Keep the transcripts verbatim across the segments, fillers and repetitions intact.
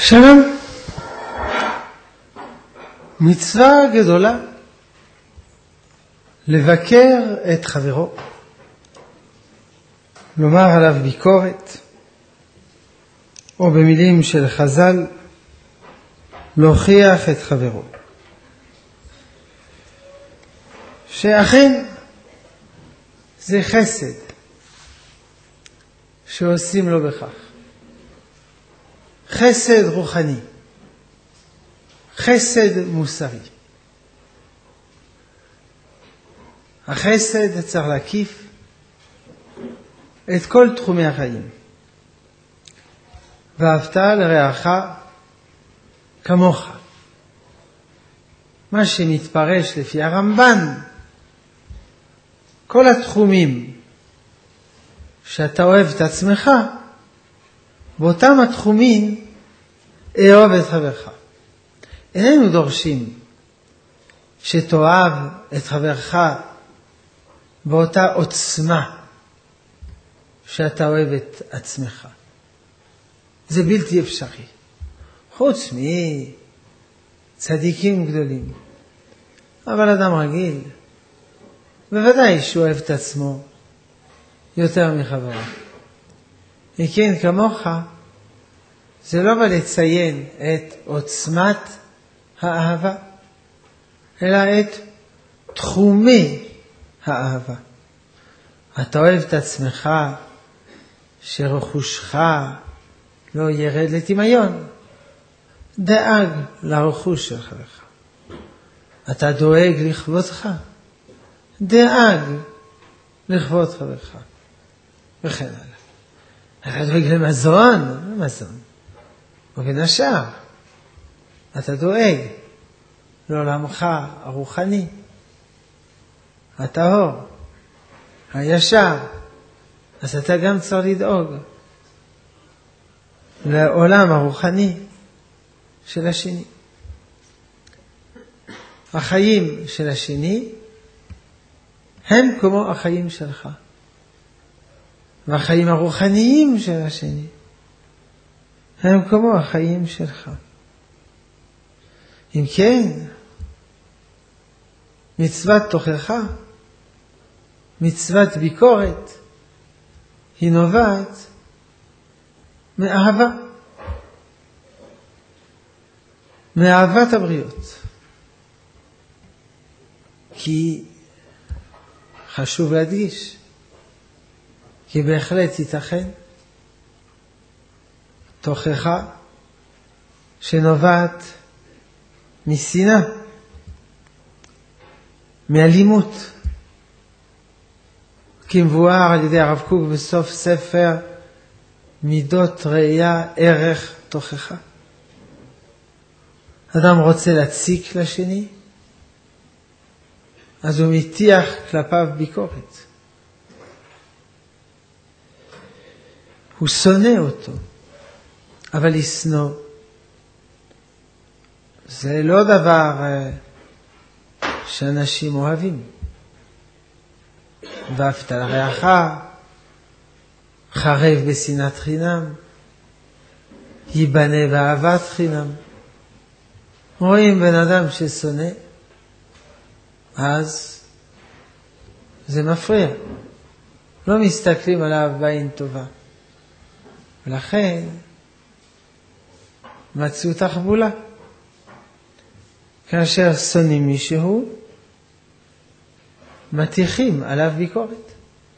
שלום. מצווה גדולה לבקר את חברו, לומר עליו ביקורת, או במילים של חז"ל, להוכיח את חברו. שאכן זה חסד שעושים לו בכך. חסד רוחני, חסד מוסרי. החסד צריך להקיף את כל תחומי החיים. ואהבת לרעך כמוך. מה שמתפרש לפי הרמב"ן, כל התחומים שאתה אוהב את עצמך, באותם התחומים אהוב את חברך. איננו דורשים שתאהב את חברך באותה עוצמה שאתה אוהב את עצמך. זה בלתי אפשרי. חוץ מצדיקים גדולים. אבל אדם רגיל, בוודאי שהוא אוהב את עצמו יותר מחברו. וכן כמוך, זה לא בא לציין את עוצמת האהבה, אלא את תחומי האהבה. אתה אוהב את עצמך שרכושך לא ירד לטמיון. דאג לרכוש של חברך. אתה דואג לכבודך. דאג לכבוד חברך. וכן הלאה. אתה דואג למזון, למזון. ובין השאר, אתה דואג לעולמך הרוחני, הטהור, הישר. אז אתה גם צריך לדאוג לעולם הרוחני של השני. החיים של השני הם כמו החיים שלך. והחיים הרוחניים של השני הם כמו החיים שלך. אם כן, מצוות תוכחה, מצוות ביקורת, היא נובעת מאהבה, מאהבת הבריות. כי חשוב להדגיש, כי בהחלט ייתכן תוכחה שנובעת משנאה, מאלימות, כמבואר על ידי הרב קוק בסוף ספר מידות ראייה ערך תוכחה. אדם רוצה להציק לשני, אז הוא מטיח כלפיו ביקורת. הוא שונא אותו. אבל לשנוא זה לא דבר שאנשים אוהבים. ואהבת לרעך חרב בשנאת חינם, ייבנה באהבת חינם. רואים בן אדם ששונא, אז זה מפריע. לא מסתכלים עליו בעין טובה. ולכן מצאו תחבולה. כאשר שונאים מישהו, מטיחים עליו ביקורת.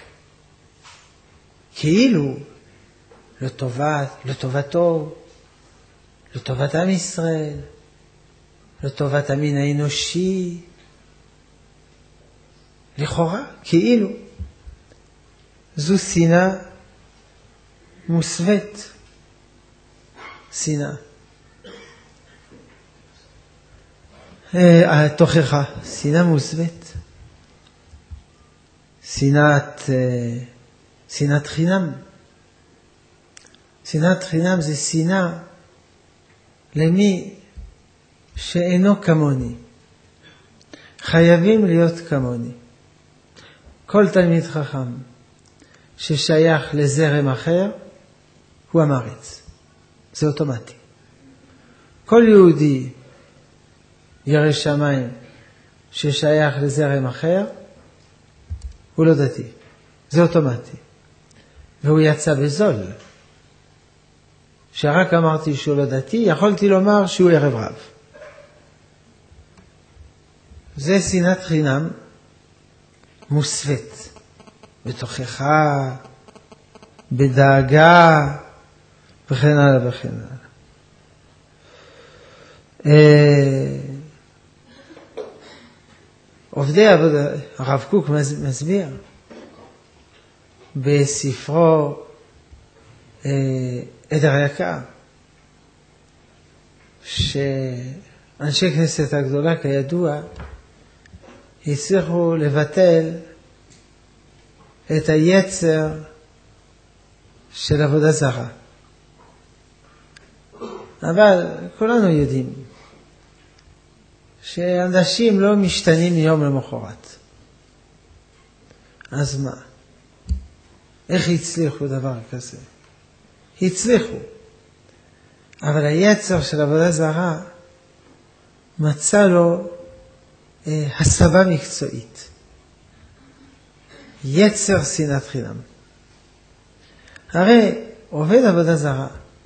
כאילו לטובת, לטובתו, לטובת עם ישראל, לטובת המין האנושי. לכאורה, כאילו. זו שנאה מוסווית. שנאה. התוכחה, שנאה מוסווית. שנאת, שנאת חינם. שנאת חינם זה שנאה למי שאינו כמוני. חייבים להיות כמוני. כל תלמיד חכם ששייך לזרם אחר הוא המרץ. זה אוטומטי. כל יהודי ירא שמיים ששייך לזרם אחר, הוא לא דתי. זה אוטומטי. והוא יצא בזול. שרק אמרתי שהוא לא דתי, יכולתי לומר שהוא ערב רב. זה שנאת חינם מוסווית. בתוכך, בדאגה, וכן הלאה וכן הלאה. עובדי עבודה, הרב קוק מסביר בספרו עדר היקר, שאנשי כנסת הגדולה כידוע הצליחו לבטל את היצר של עבודה זרה. אבל כולנו יודעים שאנשים לא משתנים מיום למחרת. אז מה? איך הצליחו דבר כזה? הצליחו. אבל היצר של עבודה זרה מצא לו אה, הסבה מקצועית. יצר שנאת חינם. הרי עובד עבודה זרה,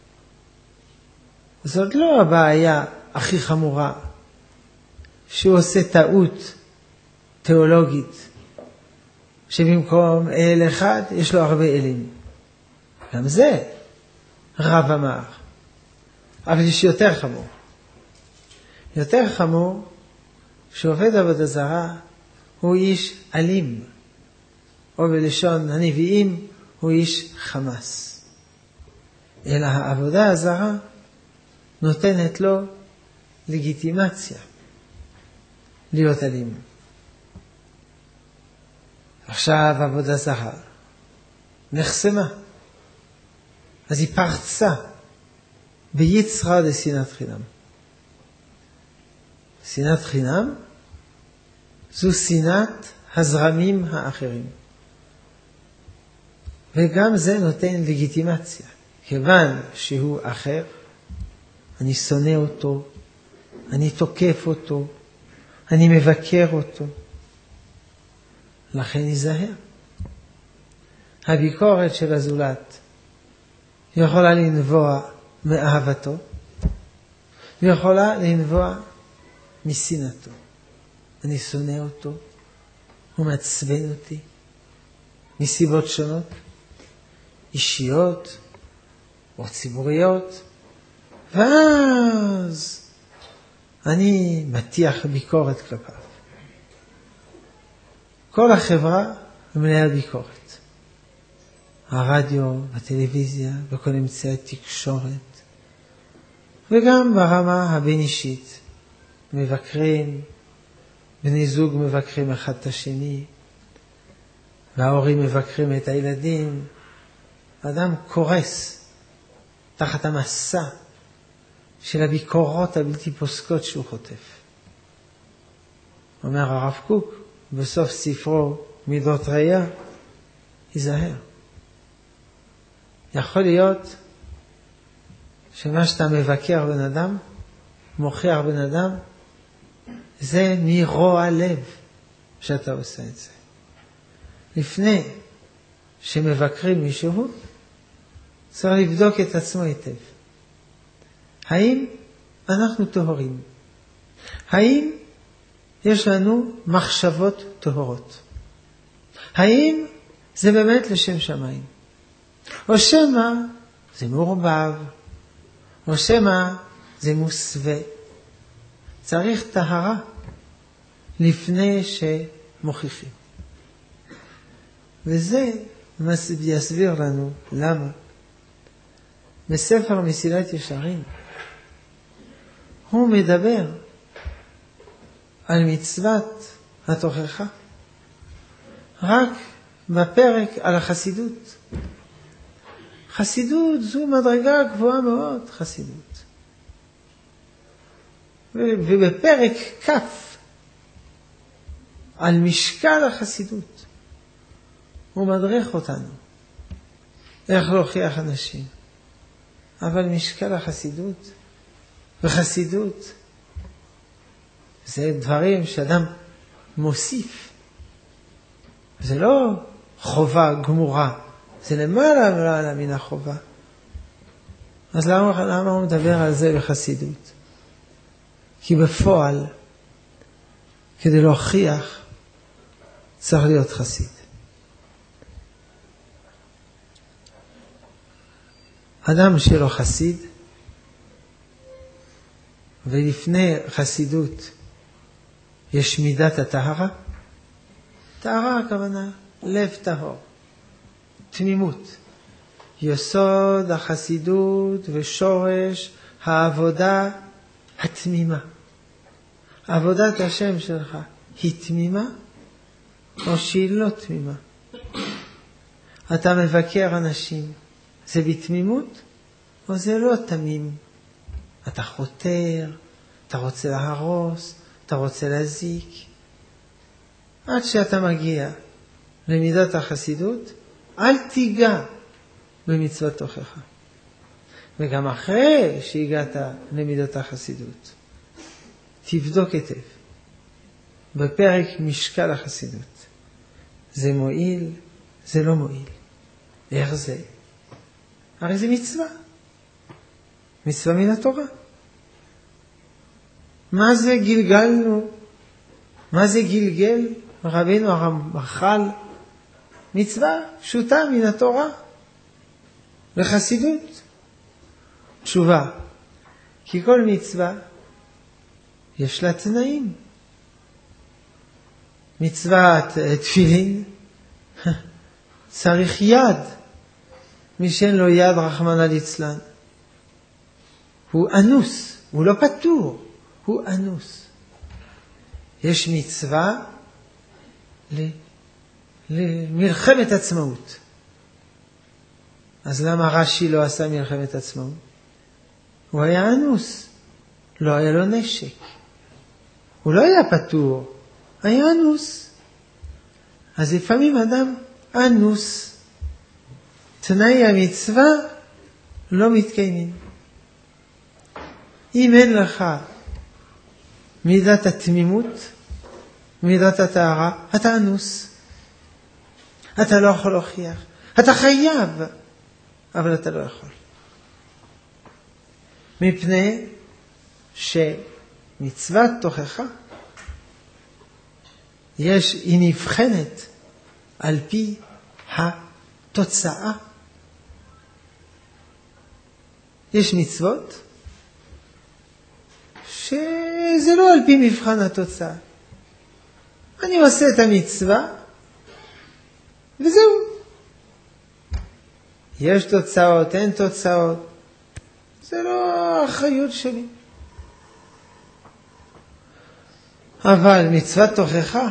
זאת לא הבעיה הכי חמורה, שהוא עושה טעות תיאולוגית, שבמקום אל אחד יש לו הרבה אלים. גם זה רב אמר. אבל יש יותר חמור. יותר חמור, שעובד עבודה זרה הוא איש אלים, או בלשון הנביאים הוא איש חמאס. אלא העבודה הזרה נותנת לו לגיטימציה להיות אלים. עכשיו עבודה זרה נחסמה, אז היא פרצה ביצרה לשנאת חינם. שנאת חינם זו שנאת הזרמים האחרים. וגם זה נותן לגיטימציה. כיוון שהוא אחר, אני שונא אותו, אני תוקף אותו, אני מבקר אותו. לכן ייזהר. הביקורת של הזולת יכולה לנבוע מאהבתו, ויכולה לנבוע משנאתו. אני שונא אותו, הוא מעצבן אותי, מסיבות שונות, אישיות או ציבוריות, ואז אני מטיח ביקורת כלפיו. כל החברה מלאה ביקורת. הרדיו, הטלוויזיה, וכל אמצעי התקשורת, וגם ברמה הבין אישית. מבקרים, בני זוג מבקרים אחד את השני, וההורים מבקרים את הילדים. האדם קורס תחת המסע של הביקורות הבלתי פוסקות שהוא חוטף. אומר הרב קוק בסוף ספרו מידות ראייה, ייזהר. יכול להיות שמה שאתה מבקר בן אדם, מוכיח בן אדם, זה מרוע לב שאתה עושה את זה. לפני שמבקרים מישהו, צריך לבדוק את עצמו היטב. האם אנחנו טהורים? האם יש לנו מחשבות טהורות? האם זה באמת לשם שמיים? או שמה זה מעורבב? או שמה זה מוסווה? צריך טהרה לפני שמוכיחים. וזה יסביר לנו למה. בספר מסילת ישרים הוא מדבר על מצוות התוכחה רק בפרק על החסידות. חסידות זו מדרגה גבוהה מאוד, חסידות. ובפרק כף על משקל החסידות הוא מדריך אותנו איך להוכיח אנשים. אבל משקל החסידות וחסידות. זה דברים שאדם מוסיף. זה לא חובה גמורה, זה למעלה ולמעלה מן החובה. אז למה, למה הוא מדבר על זה בחסידות? כי בפועל, כדי להוכיח, צריך להיות חסיד. אדם שלא חסיד, ולפני חסידות יש מידת הטהרה. טהרה הכוונה לב טהור, תמימות. יסוד החסידות ושורש העבודה התמימה. עבודת השם שלך היא תמימה או שהיא לא תמימה? אתה מבקר אנשים, זה בתמימות או זה לא תמים? אתה חותר, אתה רוצה להרוס, אתה רוצה להזיק. עד שאתה מגיע למידת החסידות, אל תיגע במצוות תוכחה. וגם אחרי שהגעת למידת החסידות, תבדוק היטב בפרק משקל החסידות. זה מועיל, זה לא מועיל. איך זה? הרי זה מצווה. מצווה מן התורה. מה זה גלגלנו? מה זה גלגל? רבינו הרמח"ל, מצווה פשוטה מן התורה לחסידות. תשובה, כי כל מצווה יש לה תנאים. מצוות תפילין צריך יד. מי שאין לו יד רחמנא ליצלן הוא אנוס, הוא לא פטור, הוא אנוס. יש מצווה למלחמת עצמאות. אז למה רש"י לא עשה מלחמת עצמאות? הוא היה אנוס, לא היה לו נשק. הוא לא היה פטור, היה אנוס. אז לפעמים אדם אנוס, תנאי המצווה לא מתקיימים. אם אין לך מידת התמימות, מידת הטהרה, אתה אנוס. אתה לא יכול להוכיח. אתה חייב, אבל אתה לא יכול. מפני שמצוות תוכחה, יש, היא נבחנת על פי התוצאה. יש מצוות שזה לא על פי מבחן התוצאה. אני עושה את המצווה וזהו. יש תוצאות, אין תוצאות. זה לא האחריות שלי. אבל מצוות תוכחה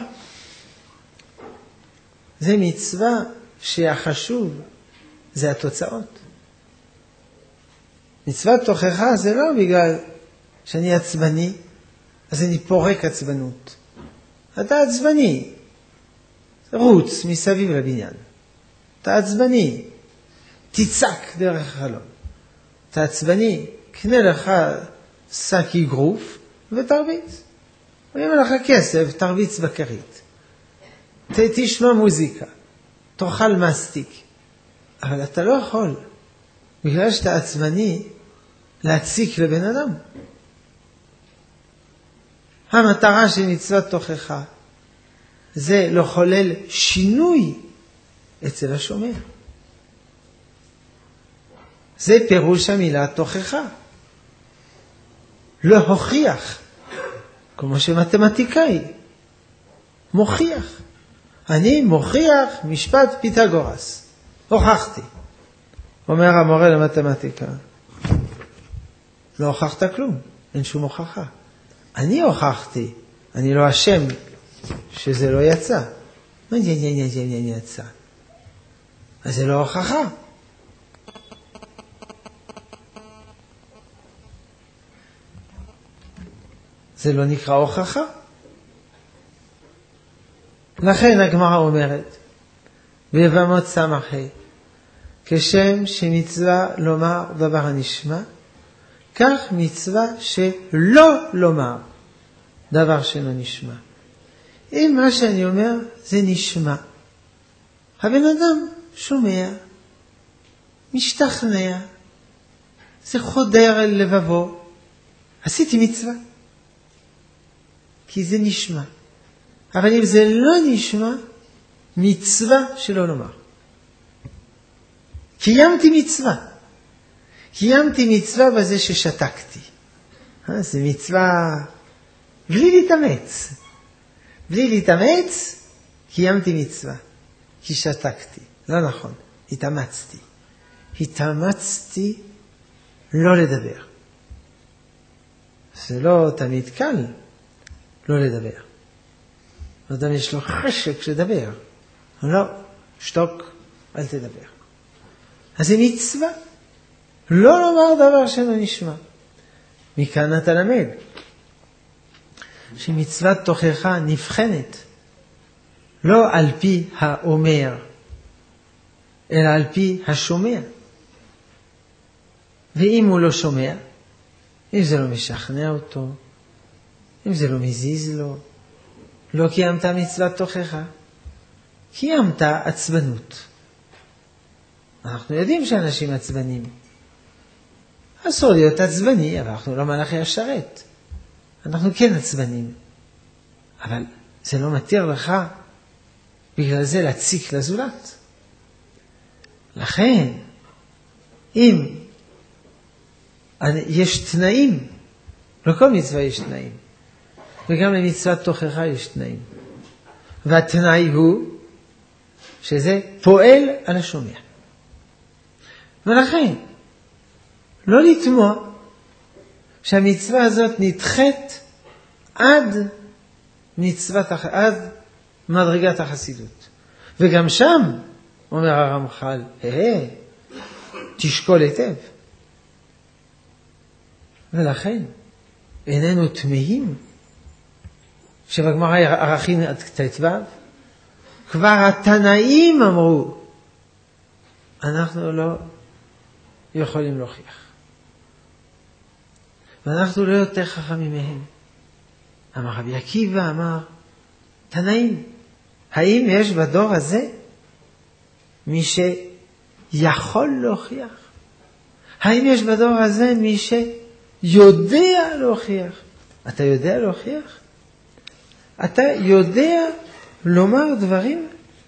זה מצווה שהחשוב זה התוצאות. מצוות תוכחה זה לא בגלל שאני עצבני, אז אני פורק עצבנות. אתה עצבני, רוץ מסביב לבניין. אתה עצבני, תצעק דרך החלון. אתה עצבני, קנה לך שק אגרוף ותרביץ. ואם לך כסף, תרביץ בכרית. תשמע מוזיקה, תאכל מסטיק. אבל אתה לא יכול, בגלל שאתה עצבני, להציק לבן אדם. המטרה של מצוות תוכחה זה לחולל שינוי אצל השומע. זה פירוש המילה תוכחה. להוכיח, כמו שמתמטיקאי מוכיח. אני מוכיח משפט פיתגורס. הוכחתי. אומר המורה למתמטיקה, לא הוכחת כלום, אין שום הוכחה. אני הוכחתי, אני לא אשם שזה לא יצא. מה זה יצא? אז זה לא הוכחה. זה לא נקרא הוכחה. לכן הגמרא אומרת, ביבמות סמכי, כשם שמצווה לומר דבר הנשמע, כך מצווה שלא לומר דבר שאינו נשמע. אם מה שאני אומר זה נשמע, הבן אדם שומע, משתכנע, זה חודר אל לבבו, עשיתי מצווה, כי זה נשמע. אבל אם זה לא נשמע, מצווה שלא לומר. קיימתי מצווה. קיימתי מצווה בזה ששתקתי. זה מצווה בלי להתאמץ. בלי להתאמץ, קיימתי מצווה. כי שתקתי. לא נכון, התאמצתי. התאמצתי לא לדבר. זה לא תמיד קל לא לדבר. אדם יש לו חשק לדבר. לא, שתוק, אל תדבר. אז זה מצווה. לא לומר דבר שאינו נשמע. מכאן אתה למד שמצוות תוכחה נבחנת לא על פי האומר, אלא על פי השומע. ואם הוא לא שומע, אם זה לא משכנע אותו, אם זה לא מזיז לו, לא קיימת מצוות תוכחה, קיימת עצבנות. אנחנו יודעים שאנשים עצבנים. אסור להיות עצבני, אבל אנחנו לא מלאכי השרת. אנחנו כן עצבנים. אבל זה לא מתיר לך בגלל זה להציק לזולת. לכן, אם יש תנאים, לכל מצווה יש תנאים, וגם למצוות תוכחה יש תנאים. והתנאי הוא שזה פועל על השומע. ולכן, לא לתמוע שהמצווה הזאת נדחית עד מצוות, עד מדרגת החסידות. וגם שם, אומר הרמח"ל, אה, תשקול היטב. ולכן, איננו תמהים, שבגמרא ערכין עד ט"ו, כבר התנאים אמרו, אנחנו לא יכולים להוכיח. ואנחנו לא יותר חכמים מהם. אמר רבי עקיבא, אמר, תנאים, האם יש בדור הזה מי שיכול להוכיח? האם יש בדור הזה מי שיודע להוכיח? אתה יודע להוכיח? אתה יודע לומר דברים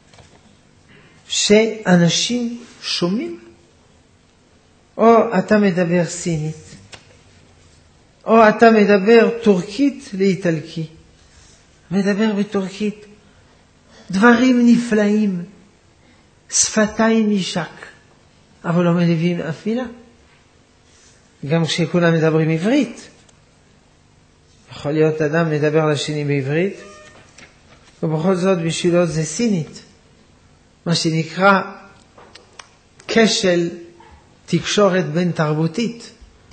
שאנשים שומעים? או אתה מדבר סינית, או אתה מדבר טורקית לאיטלקי, מדבר בטורקית דברים נפלאים, שפתיים נשק, אבל לא מלווים אף מילה. גם כשכולם מדברים עברית, יכול להיות אדם מדבר לשני בעברית, ובכל זאת בשבילו זה סינית, מה שנקרא כשל תקשורת בין תרבותית,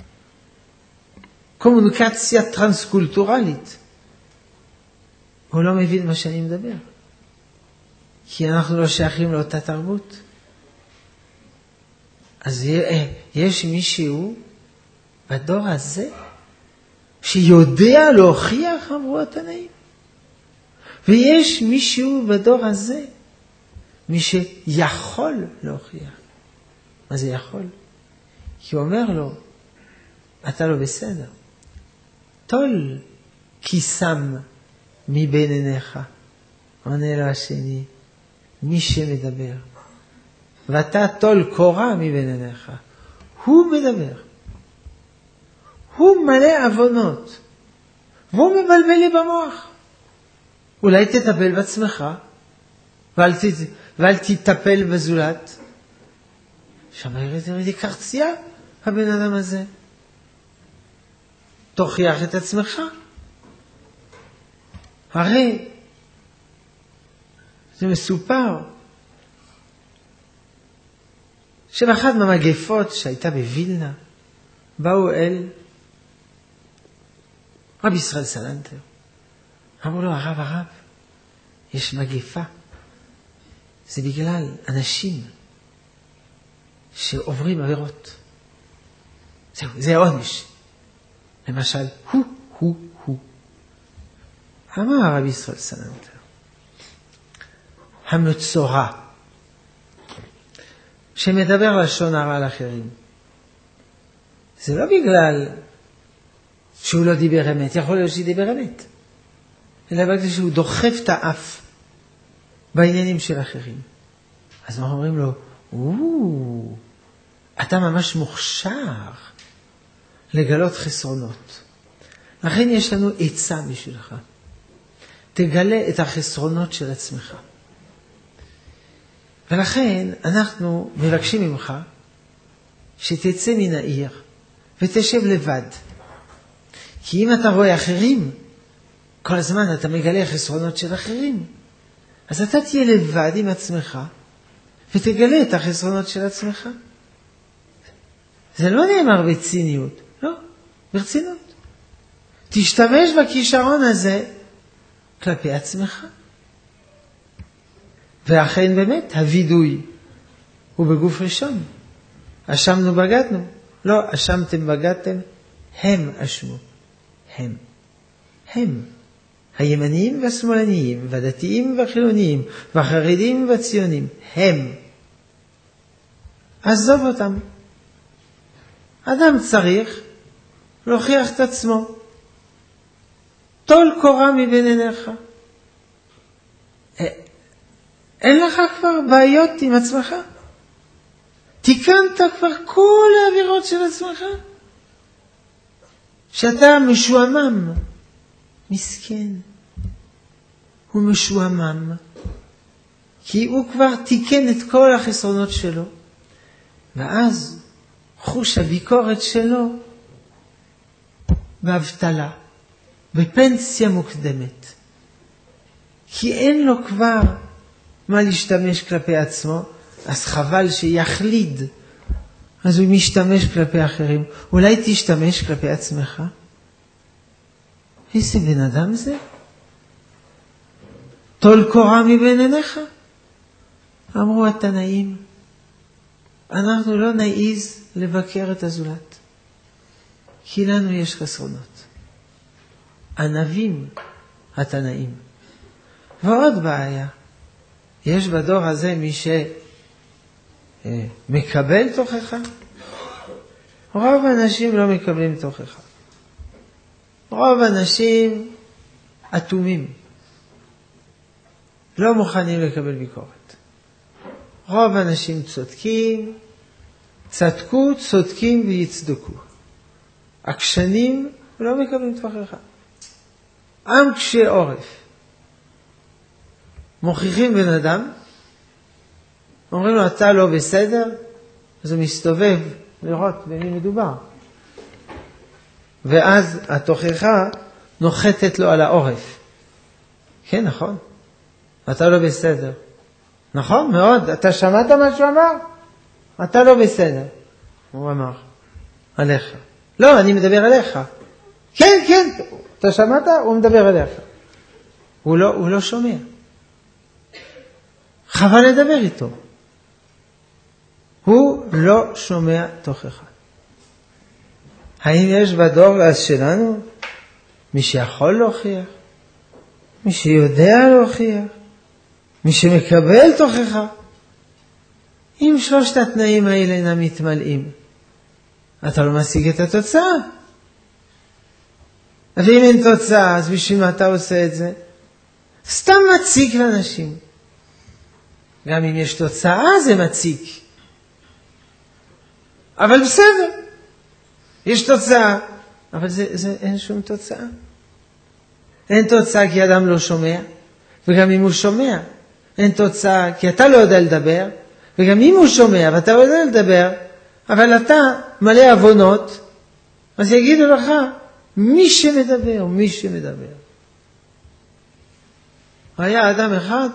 קומוניקציה טרנסקולטורלית. הוא לא מבין מה שאני מדבר, כי אנחנו לא שייכים לאותה תרבות. אז יש מישהו בדור הזה שיודע להוכיח, אמרו התנאים. ויש מישהו בדור הזה מי שיכול להוכיח. מה זה יכול? כי הוא אומר לו, אתה לא בסדר. תול כיסם מבין עיניך. עונה לו השני, מי שמדבר. ואתה תול קורה מבין עיניך. הוא מדבר. הוא מלא עוונות. והוא מבלבל לי במוח. אולי תטפל בעצמך, ואל, ת, ואל תטפל בזולת. שם יראה קרצייה, הבן אדם הזה. תוכיח את עצמך. הרי זה מסופר שבאחת מהמגפות שהייתה בווילנה, באו אל רב ישראל סלנטר. אמרו לו, הרב הרב, יש מגפה. זה בגלל אנשים שעוברים עבירות. זהו, זה עונש. למשל, הוא, הוא, הוא. אמר הרב ישראל סלנטר, המצורע, שמדבר לשון הרע על אחרים, זה לא בגלל שהוא לא דיבר אמת, יכול להיות שדיבר אמת, אלא בגלל שהוא דוחף את האף בעניינים של אחרים. אז אנחנו אומרים לו, או, אתה ממש מוכשר לגלות חסרונות. לכן יש לנו עצה בשבילך. תגלה את החסרונות של עצמך. ולכן אנחנו מבקשים ממך שתצא מן העיר ותשב לבד. כי אם אתה רואה אחרים, כל הזמן אתה מגלה חסרונות של אחרים, אז אתה תהיה לבד עם עצמך ותגלה את החסרונות של עצמך. זה לא נאמר בציניות, לא, ברצינות. תשתמש בכישרון הזה כלפי עצמך. ואכן באמת, הוידוי הוא בגוף ראשון. אשמנו בגדנו. לא, אשמתם בגדתם, הם אשמו. הם. הם. הימניים והשמאלניים, והדתיים והחילוניים, והחרדים והציונים. הם. עזוב אותם. אדם צריך להוכיח את עצמו. טול קורה מבין עיניך. אין לך כבר בעיות עם עצמך? תיקנת כבר כל האווירות של עצמך? שאתה משועמם. מסכן. הוא משועמם. כי הוא כבר תיקן את כל החסרונות שלו. ואז חוש הביקורת שלו באבטלה, בפנסיה מוקדמת. כי אין לו כבר מה להשתמש כלפי עצמו, אז חבל שיחליד. אז הוא משתמש כלפי אחרים. אולי תשתמש כלפי עצמך? איזה בן אדם זה? טול קורה מבין עיניך? אמרו התנאים, אנחנו לא נעיז לבקר את הזולת, כי לנו יש חסרונות. ענבים התנאים. ועוד בעיה, יש בדור הזה מי שמקבל תוכחה. רוב האנשים לא מקבלים תוכחה. רוב האנשים אטומים. לא מוכנים לקבל ביקורת. רוב האנשים צודקים, צדקו, צודקים ויצדקו. עקשנים לא מקבלים תוכחה. עם קשה עורף. מוכיחים בן אדם, אומרים לו אתה לא בסדר, אז הוא מסתובב לראות במי מדובר. ואז התוכחה נוחתת לו על העורף. כן, נכון. אתה לא בסדר. נכון, מאוד. אתה שמעת מה שהוא אמר? אתה לא בסדר. הוא אמר, עליך. לא, אני מדבר עליך. כן, כן, אתה שמעת? הוא מדבר עליך. הוא לא, הוא לא שומע. חבל לדבר איתו. הוא לא שומע תוכחה. האם יש בדור שלנו מי שיכול להוכיח? מי שיודע להוכיח? מי שמקבל תוכחה? אם שלושת התנאים האלה אינם מתמלאים, אתה לא משיג את התוצאה. ואם אין תוצאה, אז בשביל מה אתה עושה את זה? סתם מציק לאנשים. גם אם יש תוצאה זה מציק. אבל בסדר. יש תוצאה. אבל זה, זה, אין שום תוצאה. אין תוצאה כי אדם לא שומע. וגם אם הוא שומע, אין תוצאה כי אתה לא יודע לדבר. וגם אם הוא שומע ואתה לא יודע לדבר, אבל אתה מלא אבונות, אז יגידו לך, מי שמדבר, מי שמדבר. היה אדם אחד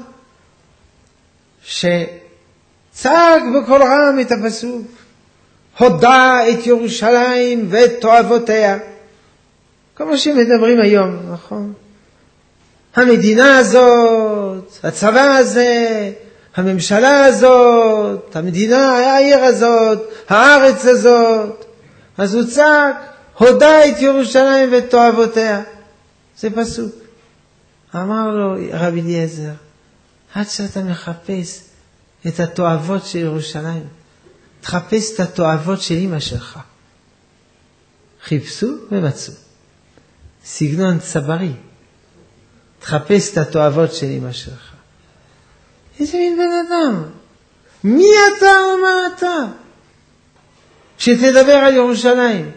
שצעק בכל רם את הפסוק, הודע את ירושלים ואת תועבותיה. כמו שמדברים היום, נכון? המדינה הזאת, הצבא הזה, הממשלה הזאת, המדינה, העיר הזאת, הארץ הזאת. אז הוא צעק, הודה את ירושלים ואת תועבותיה. זה פסוק. אמר לו רבי אליעזר, עד שאתה מחפש את התועבות של ירושלים, תחפש את התועבות של אמא שלך. חיפשו ומצאו. סגנון צברי. תחפש את התועבות של אמא שלך. איזה מין בן אדם? מי אתה ומה אתה? שתדבר על ירושלים.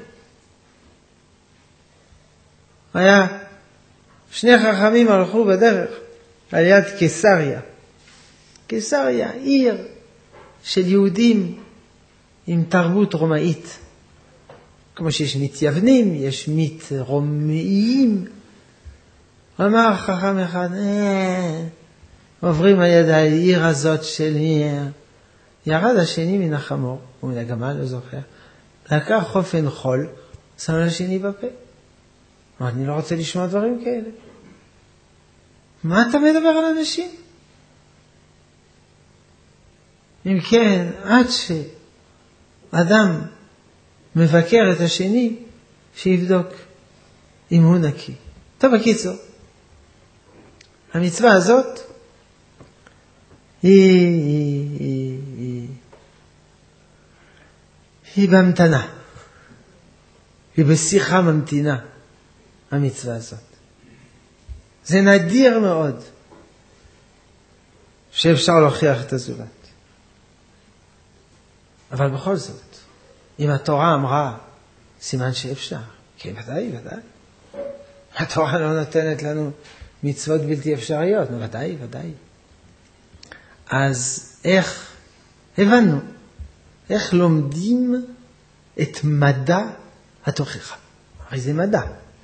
היה שני חכמים הלכו בדרך על יד קיסריה. קיסריה, עיר של יהודים עם תרבות רומאית. כמו שיש מתייוונים, יש מתרומיים. אמר חכם אחד, אה, עוברים על יד העיר הזאת של עיר. ירד השני מן החמור, ומן הגמל, לא זוכר. לקח חופן חול, שם לשני בפה. אמר, אני לא רוצה לשמוע דברים כאלה. מה אתה מדבר על אנשים? אם כן, עד שאדם מבקר את השני, שיבדוק אם הוא נקי. טוב, בקיצור, המצווה הזאת היא, היא, היא, היא, היא במתנה. היא בשיחה ממתינה, המצווה הזאת. זה נדיר מאוד שאפשר להוכיח את הזולת. אבל בכל זאת, אם התורה אמרה, סימן שאפשר. כן, ודאי, ודאי. התורה לא נותנת לנו מצוות בלתי אפשריות, ודאי, ודאי. אז איך, הבנו, איך לומדים את מדע התוכחה. הרי זה מדע.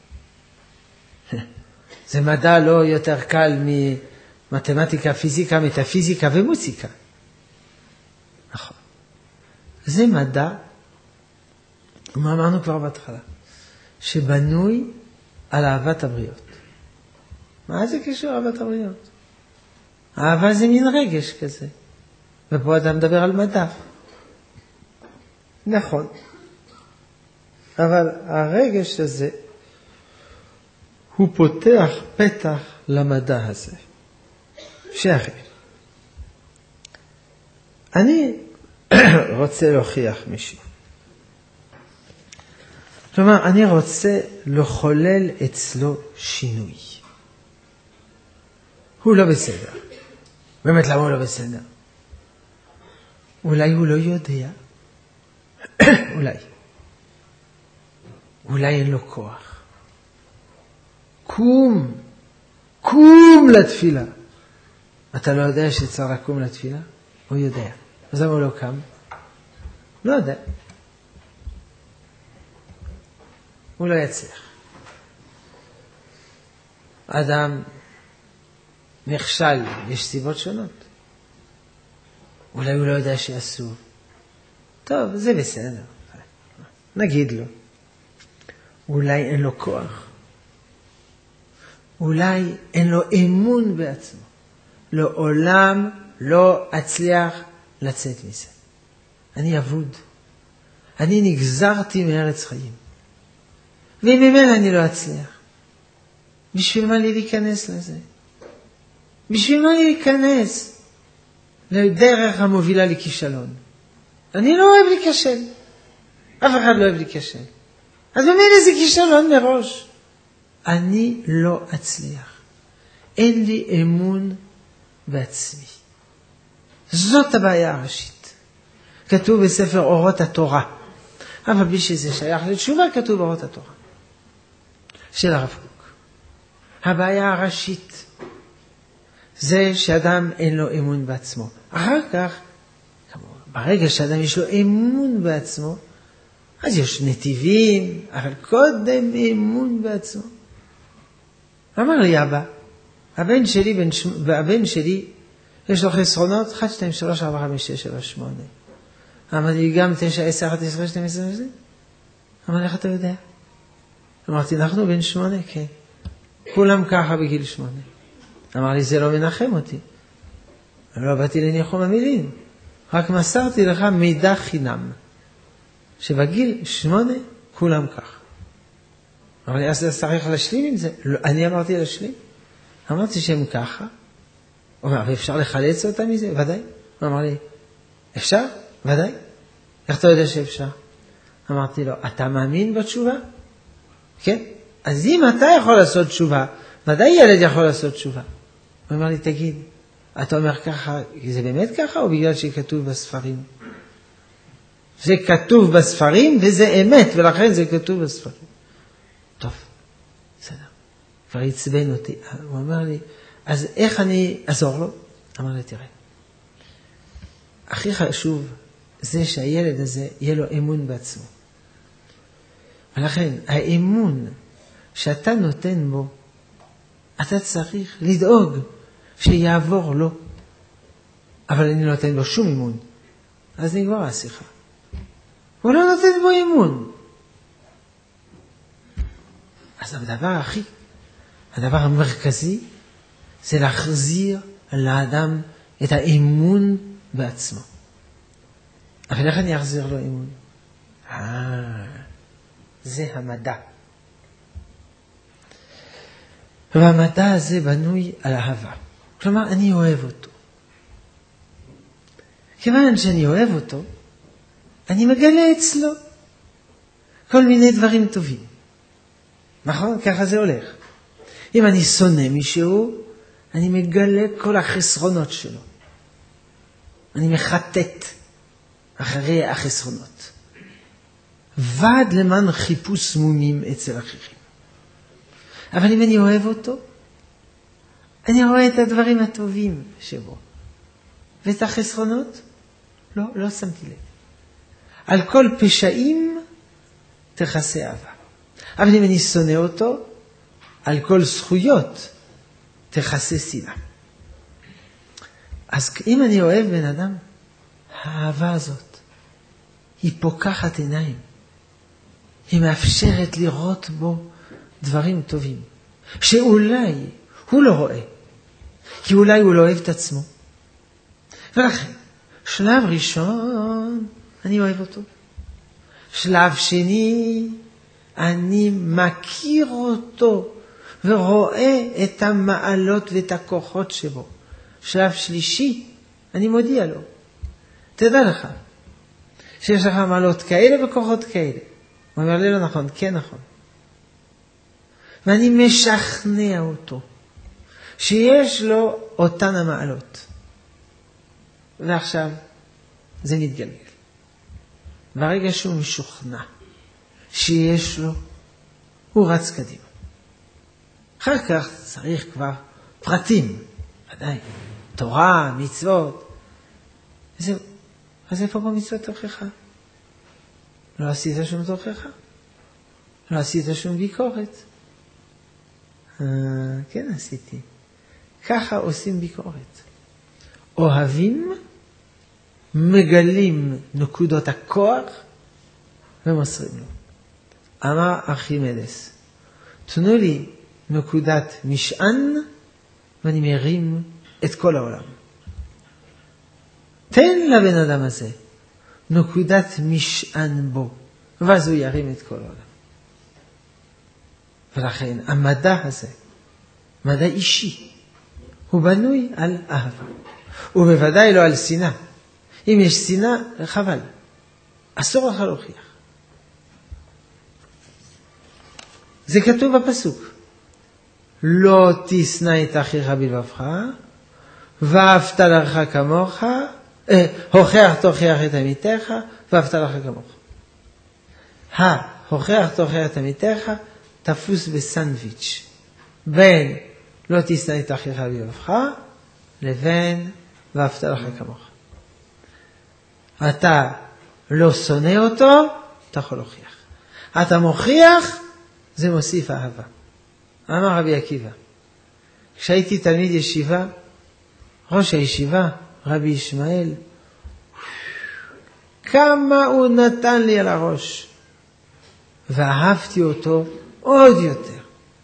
זה מדע לא יותר קל ממתמטיקה, פיזיקה, מטאפיזיקה ומוסיקה. נכון. זה מדע, כמו אמרנו כבר בהתחלה, שבנוי על אהבת הבריות. מה זה קשור אהבת הבריות? אהבה זה מין רגש כזה. ופה אתה מדבר על מדע. נכון. אבל הרגש הזה, הוא פותח פתח למדע הזה. שהרי, אני רוצה להוכיח מישהו. כלומר, אני רוצה לחולל אצלו שינוי. הוא לא בסדר. באמת, למה הוא לא בסדר? אולי הוא לא יודע. אולי. אולי אין לו כוח. קום. קום לתפילה. אתה לא יודע שצריך לקום לתפילה? הוא יודע. אז למה הוא לא קם? לא יודע. הוא לא יצליח. אדם נכשל, יש סיבות שונות. אולי הוא לא יודע שעשו. טוב, זה בסדר. נגיד לו. אולי אין לו כוח. אולי אין לו אמון בעצמו. לעולם לא אצליח לצאת מזה. אני אבוד. אני נגזרתי מארץ חיים. וממילא אני לא אצליח. בשביל מה לי להיכנס לזה? בשביל מה לי להיכנס לדרך המובילה לכישלון? אני לא אוהב להיכשל. אף אחד לא אוהב להיכשל. אז במילא זה כישלון מראש. אני לא אצליח. אין לי אמון בעצמי. זאת הבעיה הראשית. כתוב בספר אורות התורה. אבל בלי שזה שייך לתשובה, כתוב באורות התורה. של הרב קוק. הבעיה הראשית זה שאדם אין לו אמון בעצמו. אחר כך, ברגע שאדם יש לו אמון בעצמו, אז יש נתיבים, אבל קודם אמון בעצמו. אמר לי אבא, הבן שלי, בן ש... הבן שלי, יש לו חסרונות, אחת, שתיים, שלוש, ארבע, חמש, שש, שבע, שמונה. אמר לי גם תשע, עשר, אחת עשרה, שתיים עשרה, וזה. אמר לי, איך אתה יודע? אמרתי, אנחנו בן שמונה, כן. כולם ככה בגיל שמונה. אמר לי, זה לא מנחם אותי. לא באתי לניחום המילים. רק מסרתי לך מידע חינם. שבגיל שמונה, כולם כך. אמר לי, אז צריך להשלים עם זה. לא, אני אמרתי להשלים. אמרתי שהם ככה. הוא אומר, ואפשר לחלץ אותם מזה? ודאי. הוא אמר לי, אפשר? ודאי. איך אתה יודע שאפשר? אמרתי לו, אתה מאמין בתשובה? כן. אז אם אתה יכול לעשות תשובה, ודאי ילד יכול לעשות תשובה. הוא אמר לי, תגיד, אתה אומר ככה, זה באמת ככה או בגלל שכתוב בספרים? זה כתוב בספרים וזה אמת, ולכן זה כתוב בספרים. טוב, בסדר. כבר הצבן אותי. הוא אמר לי, אז איך אני אעזור לו? אמר לי, תראה. הכי חשוב זה שהילד הזה יהיה לו אמון בעצמו. ולכן, האמון שאתה נותן בו, אתה צריך לדאוג שיעבור לו. אבל אני לא נותן לו שום אמון. אז נגמר השיחה. הוא לא נותן בו אמון. אז הדבר הכי, הדבר המרכזי, זה להחזיר לאדם את האמון בעצמו. אבל איך אני אחזיר לו אמון? אה, זה המדע. והמדע הזה בנוי על אהבה. כלומר, אני אוהב אותו. כיוון שאני אוהב אותו, אני מגלה אצלו כל מיני דברים טובים. נכון? ככה זה הולך. אם אני שונא מישהו, אני מגלה כל החסרונות שלו. אני מחטט אחרי החסרונות. ועד למען חיפוש מומים אצל אחרים. אבל אם אני אוהב אותו, אני רואה את הדברים הטובים שבו. ואת החסרונות, לא, לא שמתי לב. על כל פשעים תכסה אהבה. אבל אם אני שונא אותו, על כל זכויות תכסה שנאה. אז אם אני אוהב בן אדם, האהבה הזאת היא פוקחת עיניים. היא מאפשרת לראות בו דברים טובים, שאולי הוא לא רואה, כי אולי הוא לא אוהב את עצמו. ולכן, שלב ראשון, אני אוהב אותו. שלב שני, אני מכיר אותו, ורואה את המעלות ואת הכוחות שבו. שלב שלישי, אני מודיע לו. תדע לך, שיש לך מעלות כאלה וכוחות כאלה. הוא אומר לי לא נכון, כן נכון. ואני משכנע אותו, שיש לו אותן המעלות. ועכשיו, זה מתגלגל. ברגע שהוא משוכנע, שיש לו, הוא רץ קדימה. אחר כך צריך כבר פרטים, ודאי, תורה, מצוות. זהו. אז איפה במצוות תוכחה? לא עשית שום תוכחה. לא עשית שום ביקורת. אה, כן עשיתי. ככה עושים ביקורת. אוהבים, מגלים נקודות הכוח ומסרים לו. אמר ארכימדס, תנו לי נקודת משען ואני מרים את כל העולם. תן לבן אדם הזה נקודת משען בו, ואז הוא ירים את כל העולם. ולכן המדע הזה, מדע אישי, הוא בנוי על אהבה. ובוודאי לא על שנאה. אם יש שנאה, חבל. אסור לך להוכיח. זה כתוב בפסוק. לא תשנא את אחיך בלבבך, ואהבת לרעך כמוך, אה, הוכח תוכיח את עמיתך, ואהבת לרעך כמוך. ההוכח תוכיח את עמיתך, תפוס בסנדוויץ'. בין לא תשנא את אחיך בלבבך, לבין ואהבת לרעך כמוך. אתה לא שונא אותו, אתה יכול להוכיח. אתה מוכיח, זה מוסיף אהבה. אמר רבי עקיבא, כשהייתי תלמיד ישיבה, ראש הישיבה, רבי ישמעאל, כמה הוא נתן לי על הראש, ואהבתי אותו עוד יותר.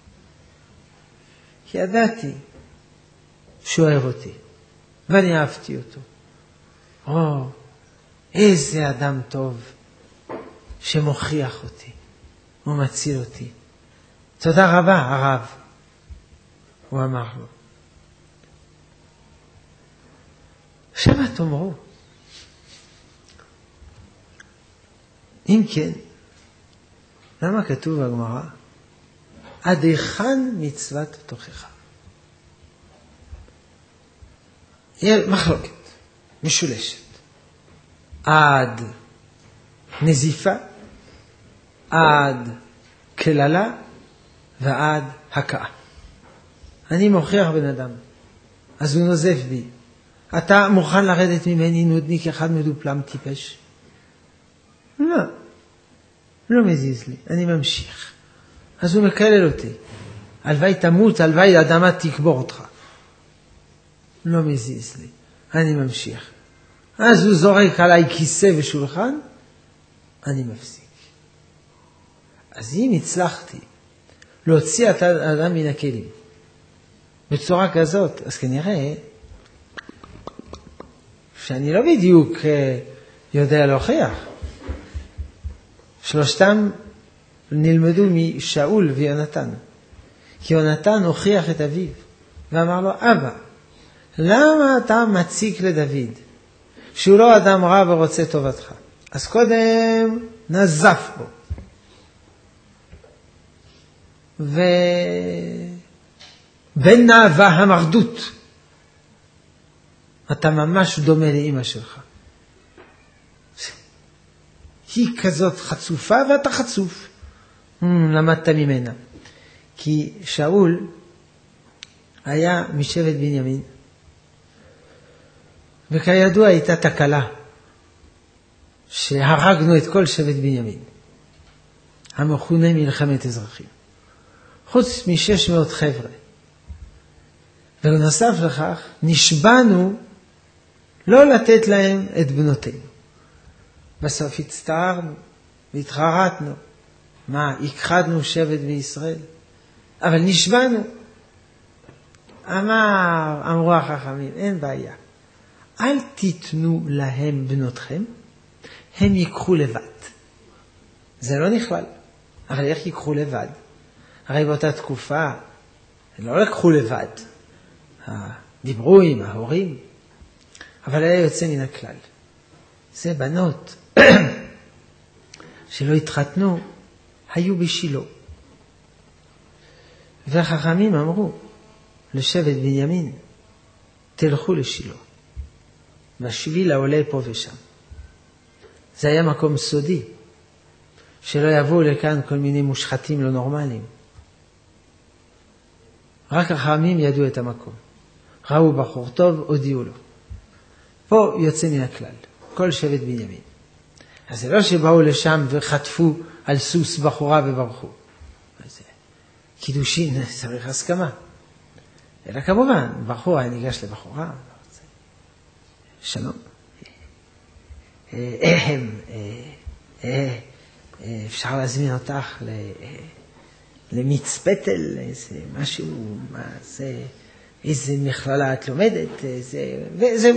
כי ידעתי שהוא אוהב אותי, ואני אהבתי אותו. או, איזה אדם טוב שמוכיח אותי, הוא מציל אותי. תודה רבה, הרב. הוא אמר לו. עכשיו תאמרו, אם כן, למה כתוב בגמרא? עד היכן מצוות תוכחה? יהיה מחלוקת, משולשת. עד נזיפה, עד כללה ועד הקאה. אני מוכיח בן אדם, אז הוא נוזף בי. אתה מוכן לרדת ממני נודניק אחד מדופלם טיפש? לא, לא מזיז לי, אני ממשיך. אז הוא מקלל אותי. הלוואי תמות, הלוואי האדמה תקבור אותך. לא מזיז לי, אני ממשיך. אז הוא זורק עליי כיסא ושולחן, אני מפסיק. אז אם הצלחתי להוציא את האדם מן הכלים בצורה כזאת, אז כנראה שאני לא בדיוק יודע להוכיח. שלושתם נלמדו משאול ויונתן. כי יונתן הוכיח את אביו ואמר לו, אבא, למה אתה מציק לדוד שהוא לא אדם רע ורוצה טובתך? אז קודם נזף בו. ובין נאווה המרדות, אתה ממש דומה לאמא שלך. היא כזאת חצופה ואתה חצוף. למדת ממנה. כי שאול היה משבט בנימין, וכידוע הייתה תקלה שהרגנו את כל שבט בנימין, המכונה מלחמת אזרחים, חוץ מ-שש מאות חבר'ה. ונוסף לכך נשבענו לא לתת להם את בנותינו. בסוף הצטערנו והתחרטנו, מה, הכחדנו שבט בישראל? אבל נשבענו. אמר, אמרו החכמים, אין בעיה, אל תיתנו להם בנותכם, הם ייקחו לבד. זה לא נכלל. אבל איך ייקחו לבד? הרי באותה תקופה הם לא לקחו לבד, דיברו עם ההורים, אבל היה יוצא מן הכלל. זה בנות שלא התחתנו, היו בשילה. והחכמים אמרו לשבט בנימין, תלכו לשילה. והשביל העולה פה ושם. זה היה מקום סודי, שלא יבואו לכאן כל מיני מושחתים לא נורמליים. רק החכמים ידעו את המקום. ראו בחור טוב, הודיעו לו. פה יוצא מן הכלל, כל שבט בנימין. אז זה לא שבאו לשם וחטפו על סוס בחורה וברחו. אז קידושין צריך הסכמה. אלא כמובן, בחורה ניגש לבחורה. שלום. אפשר להזמין אותך למצפתל, איזה משהו, מה זה, איזה מכללה את לומדת, וזהו.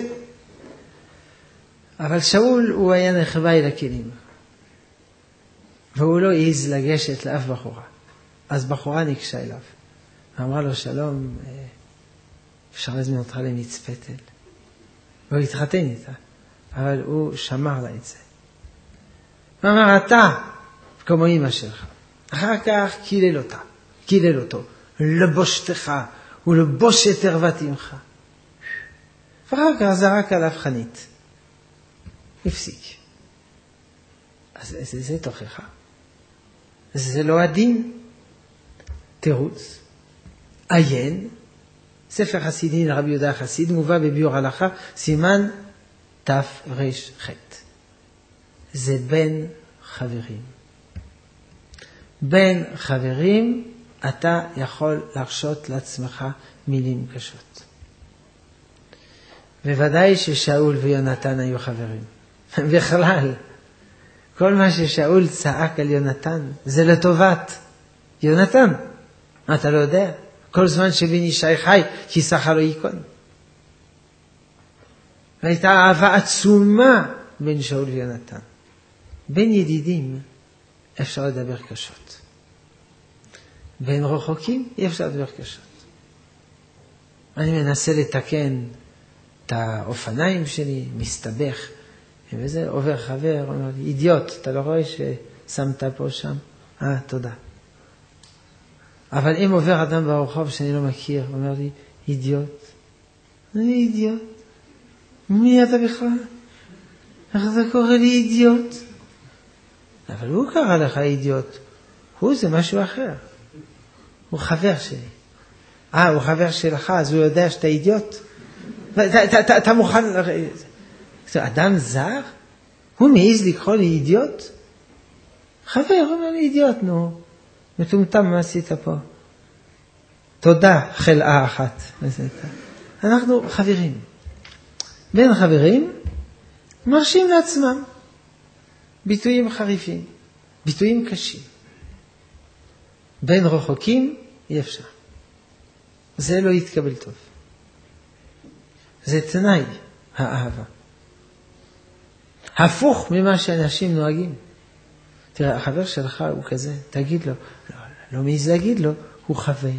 אבל שאול הוא היה נחבא אל הכלים, והוא לא העז לגשת לאף בחורה. אז בחורה ניגשה אליו, ואמרה לו, שלום, אפשר להזמין אותך למצפתל. והוא התחתן איתה, אבל הוא שמר לה את זה. הוא אמר, אתה, כמו אמא שלך. אחר כך קילל אותה, קילל אותו, לבושתך ולבוש את ערוות אמך. ואחר כך זרק עליו חנית. הפסיק. אז זה, זה תוכחה. זה לא הדין. תירוץ. עיין. ספר חסידי לרבי יהודה החסיד מובא בביאור הלכה, סימן תף רש חט. זה בין חברים. בין חברים אתה יכול להרשות לעצמך מילים קשות. בוודאי ששאול ויונתן היו חברים. בכלל, כל מה ששאול צעק על יונתן זה לטובת יונתן. אתה לא יודע? כל זמן שבן ישי חי, כי שכה לא ייכון. והייתה אהבה עצומה בין שאול ויונתן. בין ידידים אפשר לדבר קשות. בין רחוקים אי אפשר לדבר קשות. אני מנסה לתקן את האופניים שלי, מסתבך, וזה עובר חבר, אומר לי, אידיוט, אתה לא רואה ששמת פה שם? אה, תודה. אבל אם עובר אדם ברחוב שאני לא מכיר, אומר לי, אידיוט. אני אידיוט. מי אתה בכלל? איך אתה קורא לי אידיוט? אבל הוא קרא לך אידיוט. הוא זה משהו אחר. הוא חבר שלי. אה, הוא חבר שלך, אז הוא יודע שאתה אידיוט? אתה מוכן... אדם זר? הוא מעיז לקרוא לי אידיוט? חבר, הוא אומר לי אידיוט, נו. מטומטם, מה עשית פה? תודה, חלאה אחת. אנחנו חברים. בין חברים, מרשים לעצמם. ביטויים חריפים. ביטויים קשים. בין רחוקים, אי אפשר. זה לא יתקבל טוב. זה תנאי, האהבה. הפוך ממה שאנשים נוהגים. תראה, החבר שלך הוא כזה, תגיד לו, לא, לא מעיז להגיד לו, הוא חבר.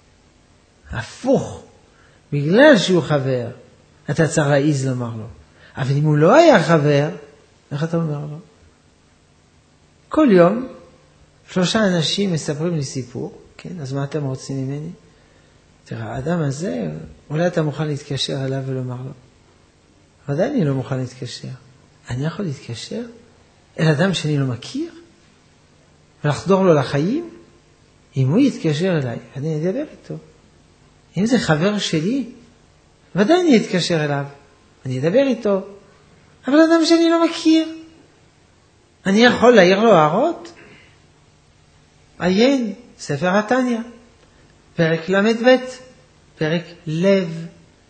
הפוך. בגלל שהוא חבר, אתה צריך להעיז לומר לו. אבל אם הוא לא היה חבר, איך אתה אומר לו? כל יום, שלושה אנשים מספרים לי סיפור, כן? אז מה אתם רוצים ממני? תראה, האדם הזה, אולי אתה מוכן להתקשר אליו ולומר לו. ודאי אני לא מוכן להתקשר. אני יכול להתקשר אל אדם שאני לא מכיר, ולחדור לו לחיים? אם הוא יתקשר אליי, אני אדבר איתו. אם זה חבר שלי, ודאי אני אתקשר אליו. אני אדבר איתו. אבל אדם שאני לא מכיר, אני יכול להעיר לו הערות? עיין, ספר התניא, פרק למד ב', פרק לב.